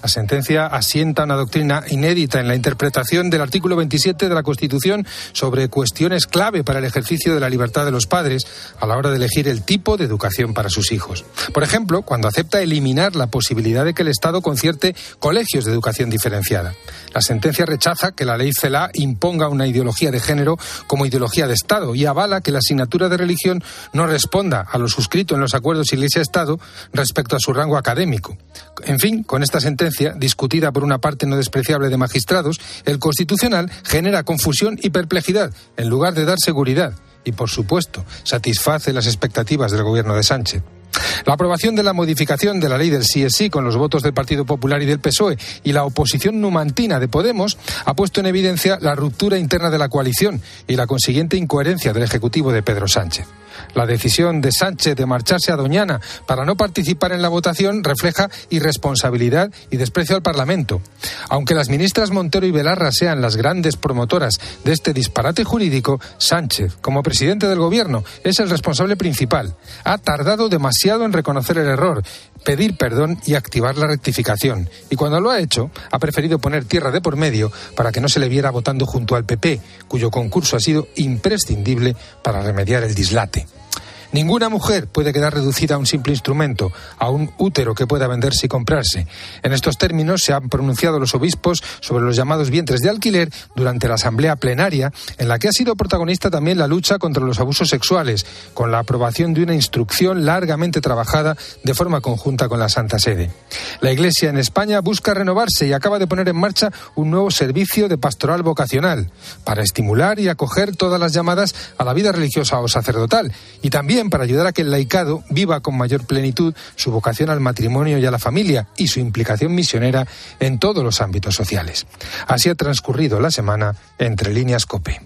S8: La sentencia asienta una doctrina inédita en la interpretación del artículo veintisiete de la Constitución sobre cuestiones clave para el ejercicio de la libertad de los padres a la hora de elegir el tipo de educación para sus hijos. Por ejemplo, cuando acepta eliminar la posibilidad de que el Estado concierte colegios de educación diferenciada. La sentencia rechaza que la ley CELA imponga una ideología de género como ideología de Estado y avala que la asignatura de religión no responda a lo suscrito en los acuerdos Iglesia-Estado respecto a su rango académico. En fin, con esta sentencia, discutida por una parte no despreciable de magistrados, el Constitucional genera confusión y perplejidad en lugar de dar seguridad y, por supuesto, satisface las expectativas del gobierno de Sánchez. La aprobación de la modificación de la ley del sí es sí con los votos del Partido Popular y del P S O E y la oposición numantina de Podemos ha puesto en evidencia la ruptura interna de la coalición y la consiguiente incoherencia del Ejecutivo de Pedro Sánchez. La decisión de Sánchez de marcharse a Doñana para no participar en la votación refleja irresponsabilidad y desprecio al Parlamento. Aunque las ministras Montero y Belarra sean las grandes promotoras de este disparate jurídico, Sánchez, como presidente del Gobierno, es el responsable principal. Ha tardado demasiado en reconocer el error, pedir perdón y activar la rectificación. Y cuando lo ha hecho, ha preferido poner tierra de por medio para que no se le viera votando junto al P P, cuyo concurso ha sido imprescindible para remediar el dislate. Ninguna mujer puede quedar reducida a un simple instrumento, a un útero que pueda venderse y comprarse. En estos términos se han pronunciado los obispos sobre los llamados vientres de alquiler durante la asamblea plenaria, en la que ha sido protagonista también la lucha contra los abusos sexuales, con la aprobación de una instrucción largamente trabajada de forma conjunta con la Santa Sede. La Iglesia en España busca renovarse y acaba de poner en marcha un nuevo servicio de pastoral vocacional, para estimular y acoger todas las llamadas a la vida religiosa o sacerdotal, y también para ayudar a que el laicado viva con mayor plenitud su vocación al matrimonio y a la familia y su implicación misionera en todos los ámbitos sociales. Así ha transcurrido la semana Entre Líneas COPE.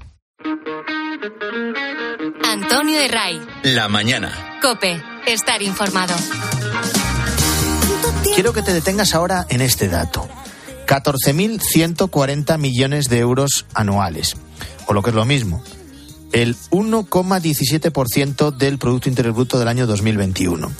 S3: Antonio de Ray.
S2: La mañana.
S3: COPE. Estar informado.
S1: Quiero que te detengas ahora en este dato. catorce mil ciento cuarenta millones de euros anuales. O lo que es lo mismo, el uno coma diecisiete por ciento del Producto Interior Bruto del año dos mil veintiuno.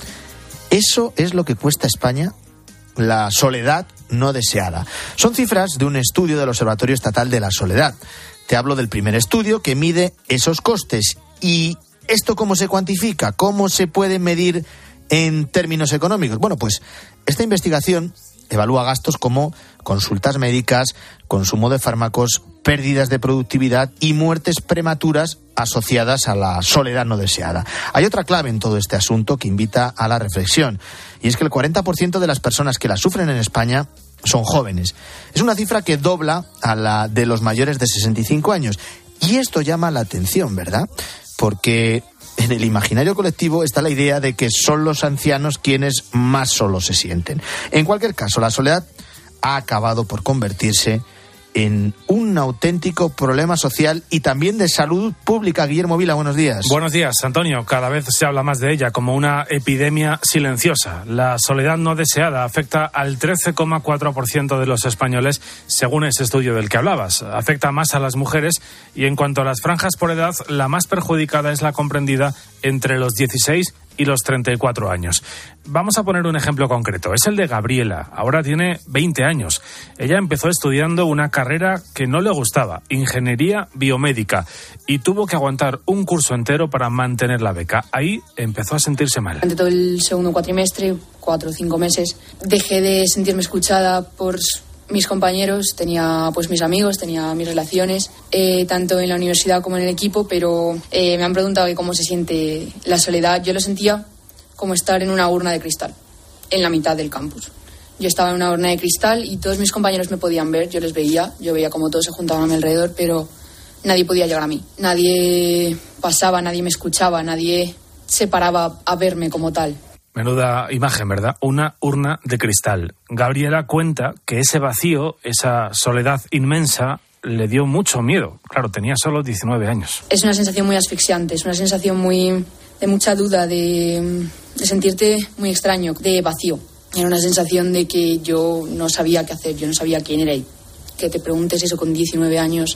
S1: Eso es lo que cuesta a España la soledad no deseada. Son cifras de un estudio del Observatorio Estatal de la Soledad. Te hablo del primer estudio que mide esos costes. ¿Y esto cómo se cuantifica? ¿Cómo se puede medir en términos económicos? Bueno, pues esta investigación evalúa gastos como consultas médicas, consumo de fármacos, pérdidas de productividad y muertes prematuras asociadas a la soledad no deseada. Hay otra clave en todo este asunto que invita a la reflexión, y es que el cuarenta por ciento de las personas que la sufren en España son jóvenes. Es una cifra que dobla a la de los mayores de sesenta y cinco años. Y esto llama la atención, ¿verdad? Porque en el imaginario colectivo está la idea de que son los ancianos quienes más solos se sienten. En cualquier caso, la soledad ha acabado por convertirse en un auténtico problema social y también de salud pública. Guillermo Vila, buenos días.
S9: Buenos días, Antonio. Cada vez se habla más de ella como una epidemia silenciosa. La soledad no deseada afecta al trece coma cuatro por ciento de los españoles, según ese estudio del que hablabas. Afecta más a las mujeres y en cuanto a las franjas por edad, la más perjudicada es la comprendida entre los dieciséis y los treinta y cuatro años. Vamos a poner un ejemplo concreto. Es el de Gabriela. Ahora tiene veinte años. Ella empezó estudiando una carrera que no le gustaba, ingeniería biomédica, y tuvo que aguantar un curso entero para mantener la beca. Ahí empezó a sentirse mal.
S10: Durante todo el segundo cuatrimestre, cuatro o cinco meses, dejé de sentirme escuchada por mis compañeros, tenía pues mis amigos, tenía mis relaciones, eh, tanto en la universidad como en el equipo, pero eh, me han preguntado que cómo se siente la soledad. Yo lo sentía como estar en una urna de cristal, en la mitad del campus. Yo estaba en una urna de cristal y todos mis compañeros me podían ver, yo les veía, yo veía como todos se juntaban a mi alrededor, pero nadie podía llegar a mí. Nadie pasaba, nadie me escuchaba, nadie se paraba a verme como tal.
S9: Menuda imagen, ¿verdad? Una urna de cristal. Gabriela cuenta que ese vacío, esa soledad inmensa, le dio mucho miedo. Claro, tenía solo diecinueve años.
S10: Es una sensación muy asfixiante, es una sensación muy de mucha duda, de, de sentirte muy extraño, de vacío. Era una sensación de que yo no sabía qué hacer, yo no sabía quién era. Y que te preguntes eso con diecinueve años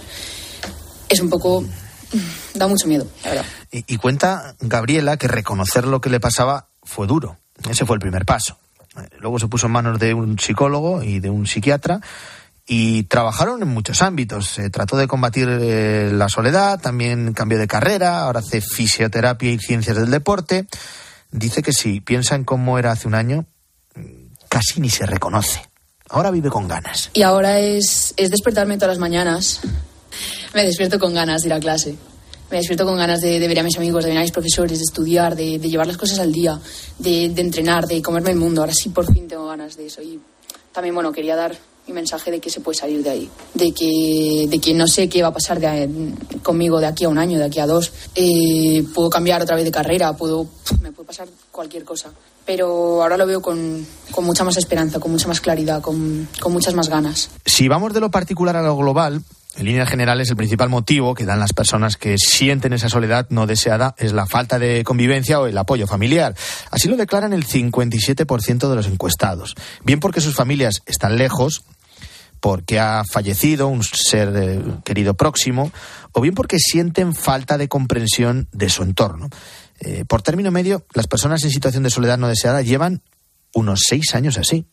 S10: es un poco... da mucho miedo, la verdad.
S1: Y, y cuenta Gabriela que reconocer lo que le pasaba fue duro. Ese fue el primer paso. Luego se puso en manos de un psicólogo y de un psiquiatra y trabajaron en muchos ámbitos. Se trató de combatir eh, la soledad, también cambió de carrera, ahora hace fisioterapia y ciencias del deporte. Dice que si piensa en cómo era hace un año, casi ni se reconoce. Ahora vive con ganas.
S10: Y ahora es, es despertarme todas las mañanas. Me despierto con ganas de ir a clase. Me despierto con ganas de, de ver a mis amigos, de ver a mis profesores, de estudiar, de, de llevar las cosas al día, de, de entrenar, de comerme el mundo. Ahora sí, por fin tengo ganas de eso. Y también, bueno, quería dar mi mensaje de que se puede salir de ahí. De que, de que no sé qué va a pasar de, conmigo de aquí a un año, de aquí a dos. Eh, puedo cambiar otra vez de carrera, puedo, me puede pasar cualquier cosa. Pero ahora lo veo con, con mucha más esperanza, con mucha más claridad, con, con muchas más ganas.
S1: Si vamos de lo particular a lo global, en líneas generales el principal motivo que dan las personas que sienten esa soledad no deseada es la falta de convivencia o el apoyo familiar. Así lo declaran el cincuenta y siete por ciento de los encuestados. Bien porque sus familias están lejos, porque ha fallecido un ser eh, querido próximo, o bien porque sienten falta de comprensión de su entorno. Eh, por término medio, las personas en situación de soledad no deseada llevan unos seis años así.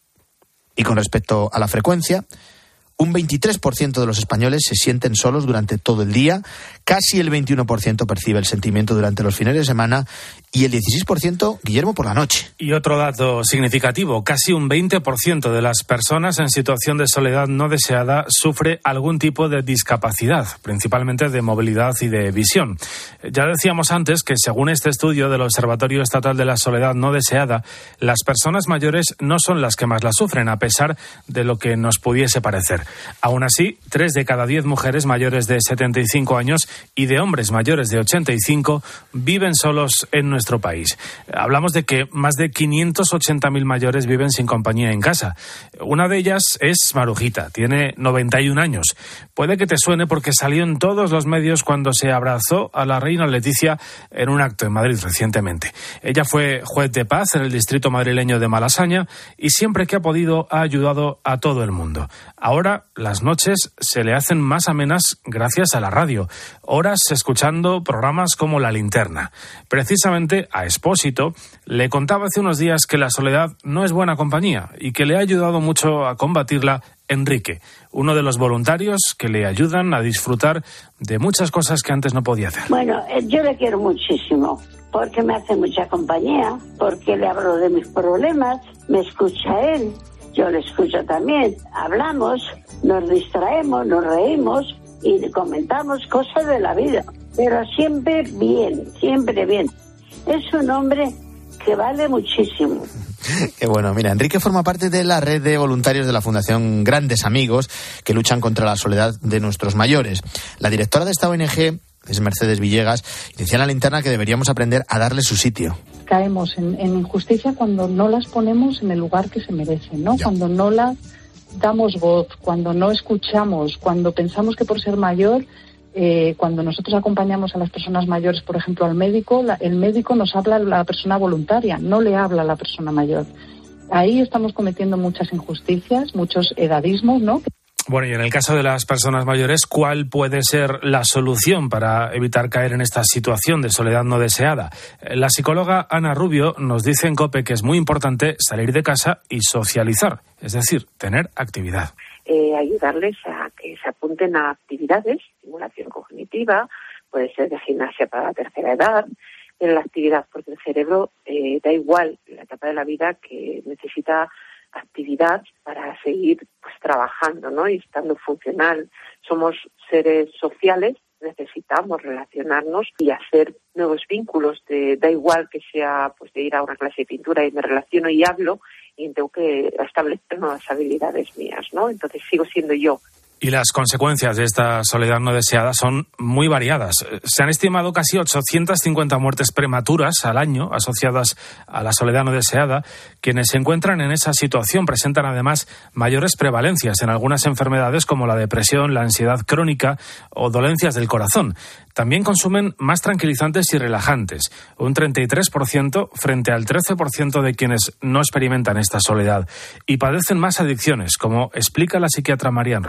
S1: Y con respecto a la frecuencia, un veintitrés por ciento de los españoles se sienten solos durante todo el día, casi el veintiuno por ciento percibe el sentimiento durante los fines de semana y el dieciséis por ciento, Guillermo, por la noche.
S9: Y otro dato significativo, casi un veinte por ciento de las personas en situación de soledad no deseada sufre algún tipo de discapacidad, principalmente de movilidad y de visión. Ya decíamos antes que según este estudio del Observatorio Estatal de la Soledad no deseada, las personas mayores no son las que más la sufren, a pesar de lo que nos pudiese parecer. Aún así, tres de cada diez mujeres mayores de setenta y cinco años y de hombres mayores de ochenta y cinco viven solos en nuestro país. Hablamos de que más de quinientos ochenta mil mayores viven sin compañía en casa. Una de ellas es Marujita, tiene noventa y un años. Puede que te suene porque salió en todos los medios cuando se abrazó a la reina Leticia en un acto en Madrid recientemente. Ella fue juez de paz en el distrito madrileño de Malasaña y siempre que ha podido ha ayudado a todo el mundo. Ahora las noches se le hacen más amenas gracias a la radio. Horas escuchando programas como La Linterna. Precisamente a Expósito le contaba hace unos días que la soledad no es buena compañía y que le ha ayudado mucho a combatirla Enrique, uno de los voluntarios que le ayudan a disfrutar de muchas cosas que antes no podía hacer.
S11: Bueno, yo le quiero muchísimo porque me hace mucha compañía, porque le hablo de mis problemas, me escucha él, yo le escucho también, hablamos, nos distraemos, nos reímos y comentamos cosas de la vida, pero siempre bien, siempre bien. Es un hombre que vale muchísimo.
S1: Qué bueno. Mira, Enrique forma parte de la red de voluntarios de la Fundación Grandes Amigos que luchan contra la soledad de nuestros mayores. La directora de esta O N G es Mercedes Villegas y decía en La Linterna que deberíamos aprender a darle su sitio.
S12: Caemos en, en injusticia cuando no las ponemos en el lugar que se merecen, ¿no? Ya. Cuando no las damos voz, cuando no escuchamos, cuando pensamos que por ser mayor... Eh, cuando nosotros acompañamos a las personas mayores, por ejemplo, al médico, la, el médico nos habla a la persona voluntaria, no le habla a la persona mayor. Ahí estamos cometiendo muchas injusticias, muchos edadismos, ¿no?
S9: Bueno, y en el caso de las personas mayores, ¿cuál puede ser la solución para evitar caer en esta situación de soledad no deseada? La psicóloga Ana Rubio nos dice en COPE que es muy importante salir de casa y socializar, es decir, tener actividad.
S13: Eh, ayudarles a que se apunten a actividades, estimulación cognitiva, puede ser de gimnasia para la tercera edad, pero la actividad, porque el cerebro eh, da igual en la etapa de la vida que necesita actividad para seguir pues trabajando, ¿no? Y estando funcional. Somos seres sociales, necesitamos relacionarnos y hacer nuevos vínculos. De, da igual que sea pues de ir a una clase de pintura y me relaciono y hablo y tengo que establecer nuevas habilidades mías, ¿no? Entonces sigo siendo yo.
S9: Y las consecuencias de esta soledad no deseada son muy variadas. Se han estimado casi ochocientas cincuenta muertes prematuras al año asociadas a la soledad no deseada. Quienes se encuentran en esa situación presentan además mayores prevalencias en algunas enfermedades como la depresión, la ansiedad crónica o dolencias del corazón. También consumen más tranquilizantes y relajantes, un treinta y tres por ciento frente al trece por ciento de quienes no experimentan esta soledad. Y padecen más adicciones, como explica la psiquiatra Marían Rojas.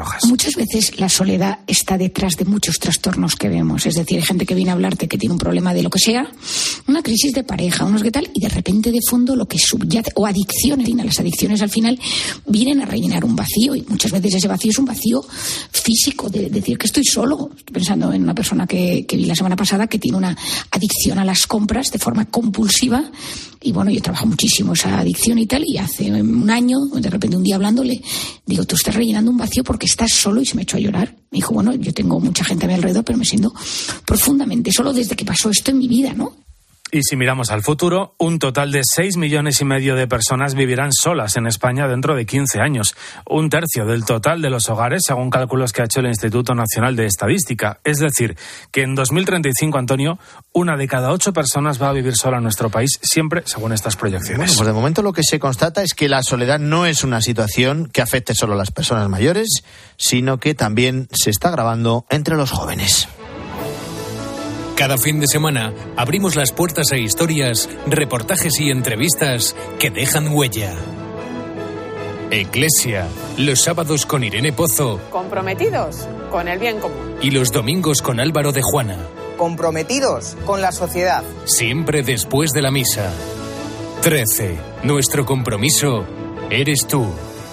S14: muchas veces la soledad está detrás de muchos trastornos que vemos. Es decir, hay gente que viene a hablarte que tiene un problema de lo que sea, una crisis de pareja, unos que tal, y de repente de fondo lo que subyace, o adicciones, las adicciones al final vienen a rellenar un vacío, y muchas veces ese vacío es un vacío físico, de decir que estoy solo. Estoy pensando en una persona que, que vi la semana pasada que tiene una adicción a las compras de forma compulsiva, y bueno, yo trabajo muchísimo esa adicción y tal, y hace un año, de repente un día hablándole, digo, tú estás rellenando un vacío porque estás solo, y se me echó a llorar. Me dijo, bueno, yo tengo mucha gente a mi alrededor, pero me siento profundamente solo desde que pasó esto en mi vida, ¿no?
S9: Y si miramos al futuro, un total de seis millones y medio de personas vivirán solas en España dentro de quince años. Un tercio del total de los hogares, según cálculos que ha hecho el Instituto Nacional de Estadística. Es decir, que en dos mil treinta y cinco, Antonio, una de cada ocho personas va a vivir sola en nuestro país, siempre según estas proyecciones.
S1: Bueno, pues de momento lo que se constata es que la soledad no es una situación que afecte solo a las personas mayores, sino que también se está agravando entre los jóvenes.
S15: Cada fin de semana abrimos las puertas a historias, reportajes y entrevistas que dejan huella. Eclesia, los sábados con Irene Pozo.
S16: Comprometidos con el bien común.
S15: Y los domingos con Álvaro de Juana.
S16: Comprometidos con la sociedad.
S15: Siempre después de la misa. trece. Nuestro compromiso eres tú.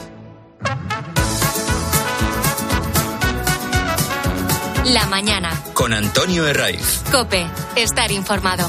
S3: La mañana.
S2: Con Antonio Herraiz.
S3: COPE. Estar informado.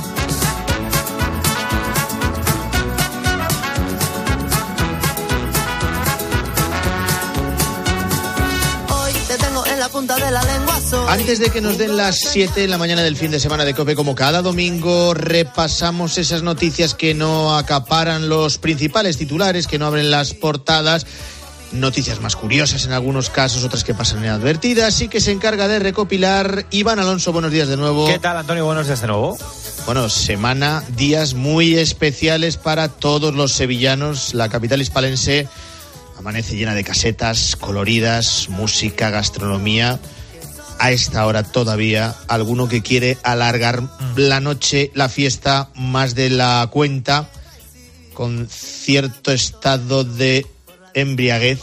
S6: Hoy te tengo en la punta de la lengua. Soy...
S1: Antes de que nos den las siete en la mañana del fin de semana de COPE, como cada domingo, repasamos esas noticias que no acaparan los principales titulares, que no abren las portadas. Noticias más curiosas en algunos casos, otras que pasan inadvertidas, y que se encarga de recopilar Iván Alonso. Buenos días de nuevo.
S24: ¿Qué tal, Antonio? Buenos días de nuevo.
S1: Bueno, semana, días muy especiales para todos los sevillanos. La capital hispalense amanece llena de casetas coloridas, música, gastronomía. A esta hora todavía alguno que quiere alargar la noche, la fiesta, más de la cuenta, con cierto estado de embriaguez.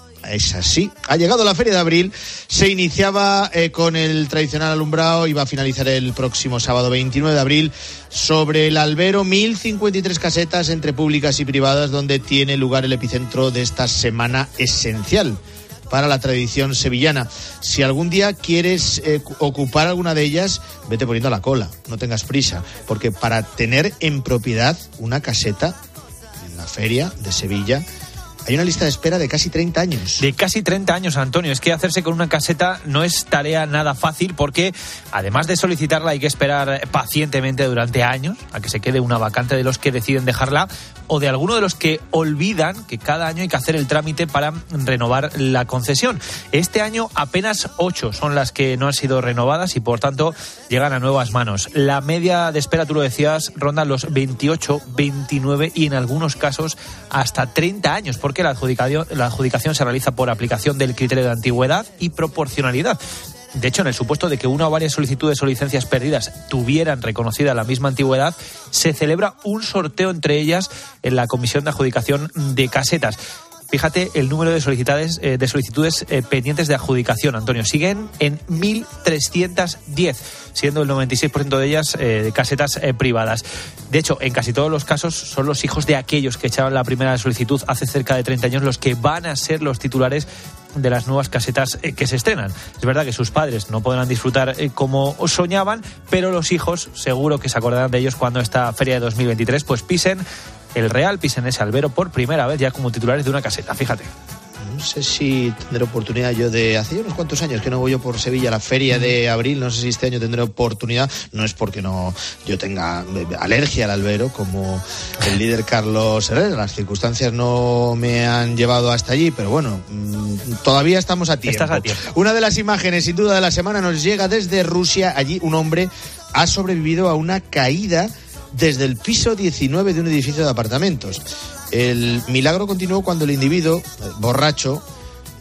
S1: Es así. Ha llegado la Feria de Abril, se iniciaba eh, con el tradicional alumbrado y va a finalizar el próximo sábado veintinueve de abril sobre el Albero. mil cincuenta y tres casetas entre públicas y privadas, donde tiene lugar el epicentro de esta semana esencial para la tradición sevillana. Si algún día quieres eh, ocupar alguna de ellas, vete poniendo la cola, no tengas prisa, porque para tener en propiedad una caseta en la Feria de Sevilla hay una lista de espera de casi treinta años.
S24: De casi treinta años, Antonio. Es que hacerse con una caseta no es tarea nada fácil, porque además de solicitarla hay que esperar pacientemente durante años a que se quede una vacante de los que deciden dejarla, o de alguno de los que olvidan que cada año hay que hacer el trámite para renovar la concesión. Este año apenas ocho son las que no han sido renovadas y por tanto llegan a nuevas manos. La media de espera, tú lo decías, ronda los veintiocho, veintinueve y en algunos casos hasta treinta años, porque la adjudicación, la adjudicación se realiza por aplicación del criterio de antigüedad y proporcionalidad. De hecho, en el supuesto de que una o varias solicitudes o licencias perdidas tuvieran reconocida la misma antigüedad, se celebra un sorteo entre ellas en la Comisión de Adjudicación de Casetas. Fíjate el número de solicitudes, eh, de solicitudes eh, pendientes de adjudicación, Antonio. Siguen en mil trescientos diez, siendo el noventa y seis por ciento de ellas eh, de casetas eh, privadas. De hecho, en casi todos los casos son los hijos de aquellos que echaron la primera solicitud hace cerca de treinta años los que van a ser los titulares de las nuevas casetas eh, que se estrenan. Es verdad que sus padres no podrán disfrutar eh, como soñaban, pero los hijos seguro que se acordarán de ellos cuando esta feria de dos mil veintitrés pues pisen el Real, pisen ese albero por primera vez ya como titulares de una caseta. Fíjate.
S1: No sé si tendré oportunidad yo de... Hace unos cuantos años que no voy yo por Sevilla a la Feria de Abril. No sé si este año tendré oportunidad. No es porque no yo tenga alergia al albero, como el líder Carlos Herrera. Las circunstancias no me han llevado hasta allí, pero bueno, todavía estamos a tiempo.
S24: Estás a tiempo.
S1: Una de las imágenes, sin duda, de la semana nos llega desde Rusia. Allí un hombre ha sobrevivido a una caída desde el piso diecinueve de un edificio de apartamentos. El milagro continuó cuando el individuo, borracho,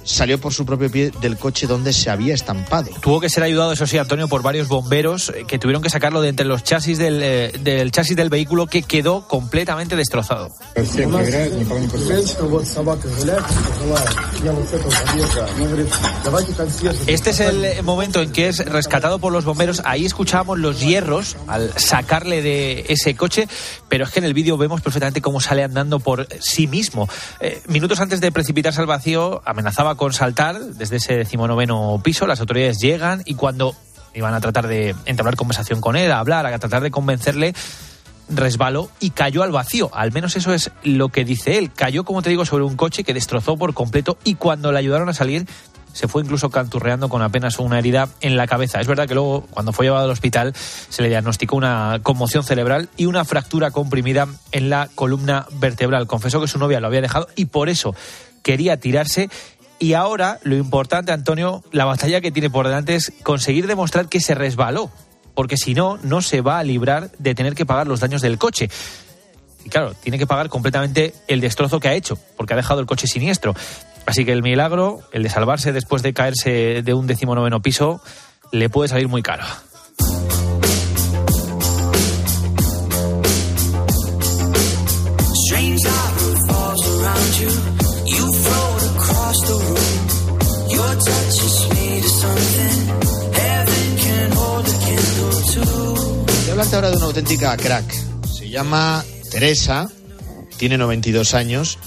S1: salió por su propio pie del coche donde se había estampado.
S24: Tuvo que ser ayudado, eso sí, Antonio, por varios bomberos que tuvieron que sacarlo de entre los chasis del, eh, del chasis del vehículo, que quedó completamente destrozado. Este es el momento en que es rescatado por los bomberos. Ahí escuchábamos los hierros al sacarle de ese coche, pero es que en el vídeo vemos perfectamente cómo sale andando por sí mismo. Eh, minutos antes de precipitarse al vacío, amenazaba con saltar desde ese decimonoveno piso. Las autoridades llegan y cuando iban a tratar de entablar conversación con él, a hablar, a tratar de convencerle, resbaló y cayó al vacío. Al menos eso es lo que dice él. Cayó, como te digo, sobre un coche que destrozó por completo, y cuando le ayudaron a salir se fue incluso canturreando con apenas una herida en la cabeza. Es verdad que luego, cuando fue llevado al hospital, se le diagnosticó una conmoción cerebral y una fractura comprimida en la columna vertebral. Confesó que su novia lo había dejado y por eso quería tirarse. Y ahora, lo importante, Antonio, la batalla que tiene por delante es conseguir demostrar que se resbaló, porque si no, no se va a librar de tener que pagar los daños del coche. Y claro, tiene que pagar completamente el destrozo que ha hecho, porque ha dejado el coche siniestro. Así que el milagro, el de salvarse después de caerse de un decimonoveno piso, le puede salir muy caro.
S1: Voy a hablarte ahora de una auténtica crack. Se llama Teresa, tiene noventa y dos años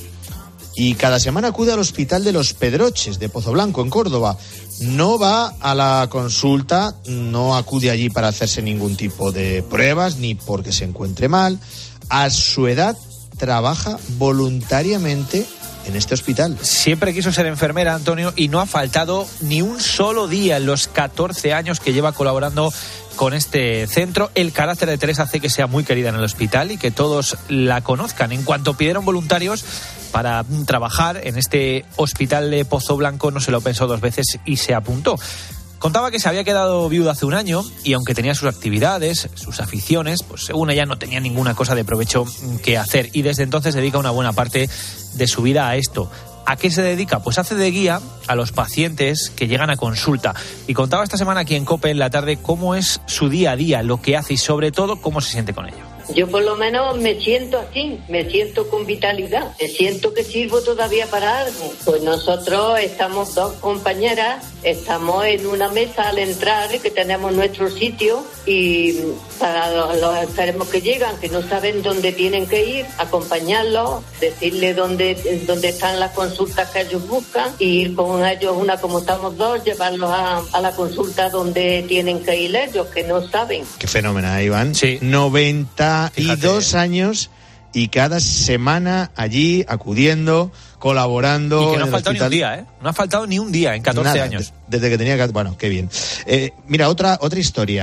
S1: y cada semana acude al Hospital de los Pedroches de Pozoblanco, en Córdoba. No va a la consulta, no acude allí para hacerse ningún tipo de pruebas ni porque se encuentre mal. A su edad trabaja voluntariamente en este hospital.
S24: Siempre quiso ser enfermera, Antonio, y no ha faltado ni un solo día en los catorce años que lleva colaborando con este centro. El carácter de Teresa hace que sea muy querida en el hospital y que todos la conozcan. En cuanto pidieron voluntarios para trabajar en este hospital de Pozoblanco, no se lo pensó dos veces y se apuntó. Contaba que se había quedado viuda hace un año y aunque tenía sus actividades, sus aficiones, pues según ella no tenía ninguna cosa de provecho que hacer, y desde entonces dedica una buena parte de su vida a esto. ¿A qué se dedica? Pues hace de guía a los pacientes que llegan a consulta. Y contaba esta semana aquí en COPE en la tarde cómo es su día a día, lo que hace y sobre todo cómo se siente con ello.
S17: Yo por lo menos me siento así, me siento con vitalidad, me siento que sirvo todavía para algo. Pues nosotros estamos dos compañeras, estamos en una mesa al entrar, que tenemos nuestro sitio, y para los, los enfermos que llegan, que no saben dónde tienen que ir, acompañarlos, decirles dónde, dónde están las consultas que ellos buscan, y ir con ellos, una como estamos dos, llevarlos a, a la consulta donde tienen que ir ellos, que no saben.
S1: Qué fenómeno, Iván. Sí. noventa y dos años y cada semana allí acudiendo, colaborando.
S24: Y que no ha faltado
S1: hospital.
S24: ni un día, ¿eh? No ha faltado ni un día en catorce
S1: Nada,
S24: años.
S1: Desde que tenía... Bueno, qué bien. Eh, mira, otra, otra historia.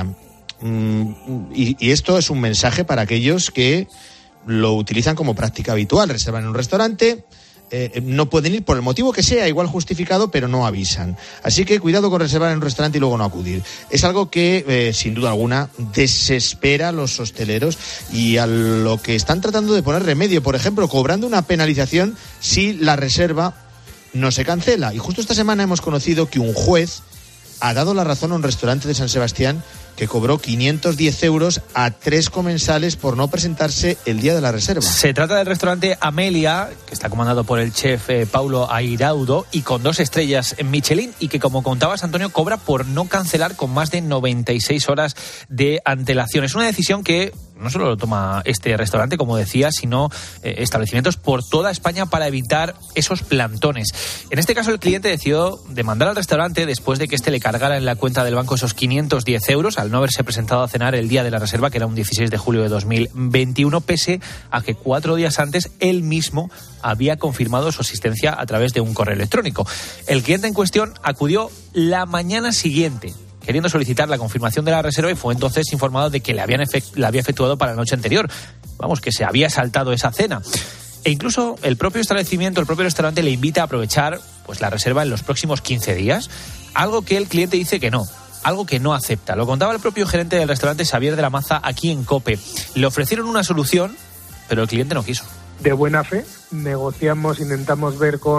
S1: Mm, y, y esto es un mensaje para aquellos que lo utilizan como práctica habitual. Reservan en un restaurante, eh, no pueden ir por el motivo que sea, igual justificado, pero no avisan. Así que cuidado con reservar en un restaurante y luego no acudir. Es algo que, eh, sin duda alguna, desespera a los hosteleros y a lo que están tratando de poner remedio. Por ejemplo, cobrando una penalización si la reserva no se cancela. Y justo esta semana hemos conocido que un juez ha dado la razón a un restaurante de San Sebastián que cobró quinientos diez euros a tres comensales por no presentarse el día de la reserva.
S24: Se trata del restaurante Amelia, que está comandado por el chef eh, Paulo Airaudo y con dos estrellas en Michelin, y que, como contabas, Antonio, cobra por no cancelar con más de noventa y seis horas de antelación. Es una decisión que no solo lo toma este restaurante, como decía, sino eh, establecimientos por toda España para evitar esos plantones. En este caso, el cliente decidió demandar al restaurante después de que este le cargara en la cuenta del banco esos quinientos diez euros al no haberse presentado a cenar el día de la reserva, que era un dieciséis de julio de dos mil veintiuno, pese a que cuatro días antes él mismo había confirmado su asistencia a través de un correo electrónico. El cliente en cuestión acudió la mañana siguiente queriendo solicitar la confirmación de la reserva y fue entonces informado de que le habían efect- la había efectuado para la noche anterior. Vamos, que se había saltado esa cena. E incluso el propio establecimiento, el propio restaurante le invita a aprovechar pues la reserva en los próximos quince días, algo que el cliente dice que no, algo que no acepta. Lo contaba el propio gerente del restaurante, Xavier de la Maza, aquí en COPE. Le ofrecieron una solución, pero el cliente no quiso.
S18: De buena fe negociamos, intentamos ver con,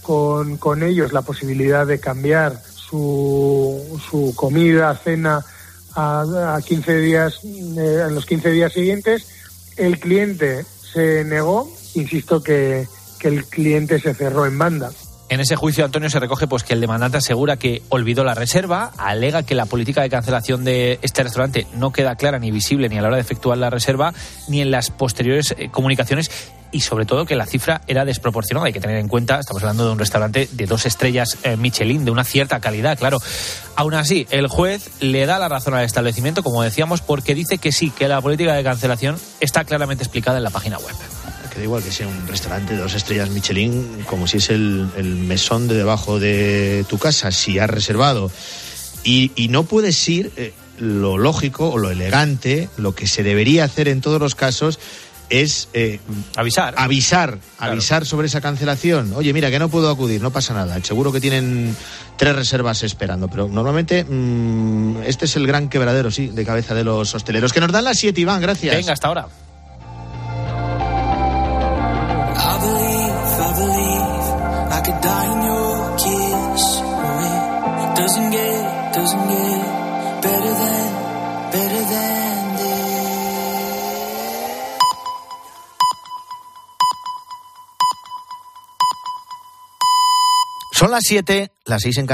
S8: con, con ellos la posibilidad de cambiar su, su comida, cena a, a quince días, eh, en los quince días siguientes. El cliente se negó, insisto que, que el cliente se cerró en banda.
S24: En ese juicio, Antonio, se recoge pues que el demandante asegura que olvidó la reserva, alega que la política de cancelación de este restaurante no queda clara ni visible ni a la hora de efectuar la reserva ni en las posteriores eh, comunicaciones, y sobre todo que la cifra era desproporcionada. Hay que tener en cuenta, estamos hablando de un restaurante de dos estrellas eh, Michelin, de una cierta calidad, claro. Aún así, el juez le da la razón al establecimiento, como decíamos, porque dice que sí, que la política de cancelación está claramente explicada en la página web.
S1: Que da igual que sea un restaurante de dos estrellas Michelin, como si es el, el mesón de debajo de tu casa, si has reservado y, y no puedes ir, eh, lo lógico o lo elegante, lo que se debería hacer en todos los casos es eh,
S24: avisar,
S1: avisar,
S24: claro.
S1: avisar sobre esa cancelación. Oye, mira, que no puedo acudir, no pasa nada. Seguro que tienen tres reservas esperando, pero normalmente mmm, este es el gran quebradero, sí, de cabeza de los hosteleros. Que nos dan las siete, Iván, gracias.
S24: Venga, hasta ahora.
S6: I believe, I believe I could die in your kiss. Oh, it doesn't get, doesn't get better than, better than this.
S1: Son las siete, las seis en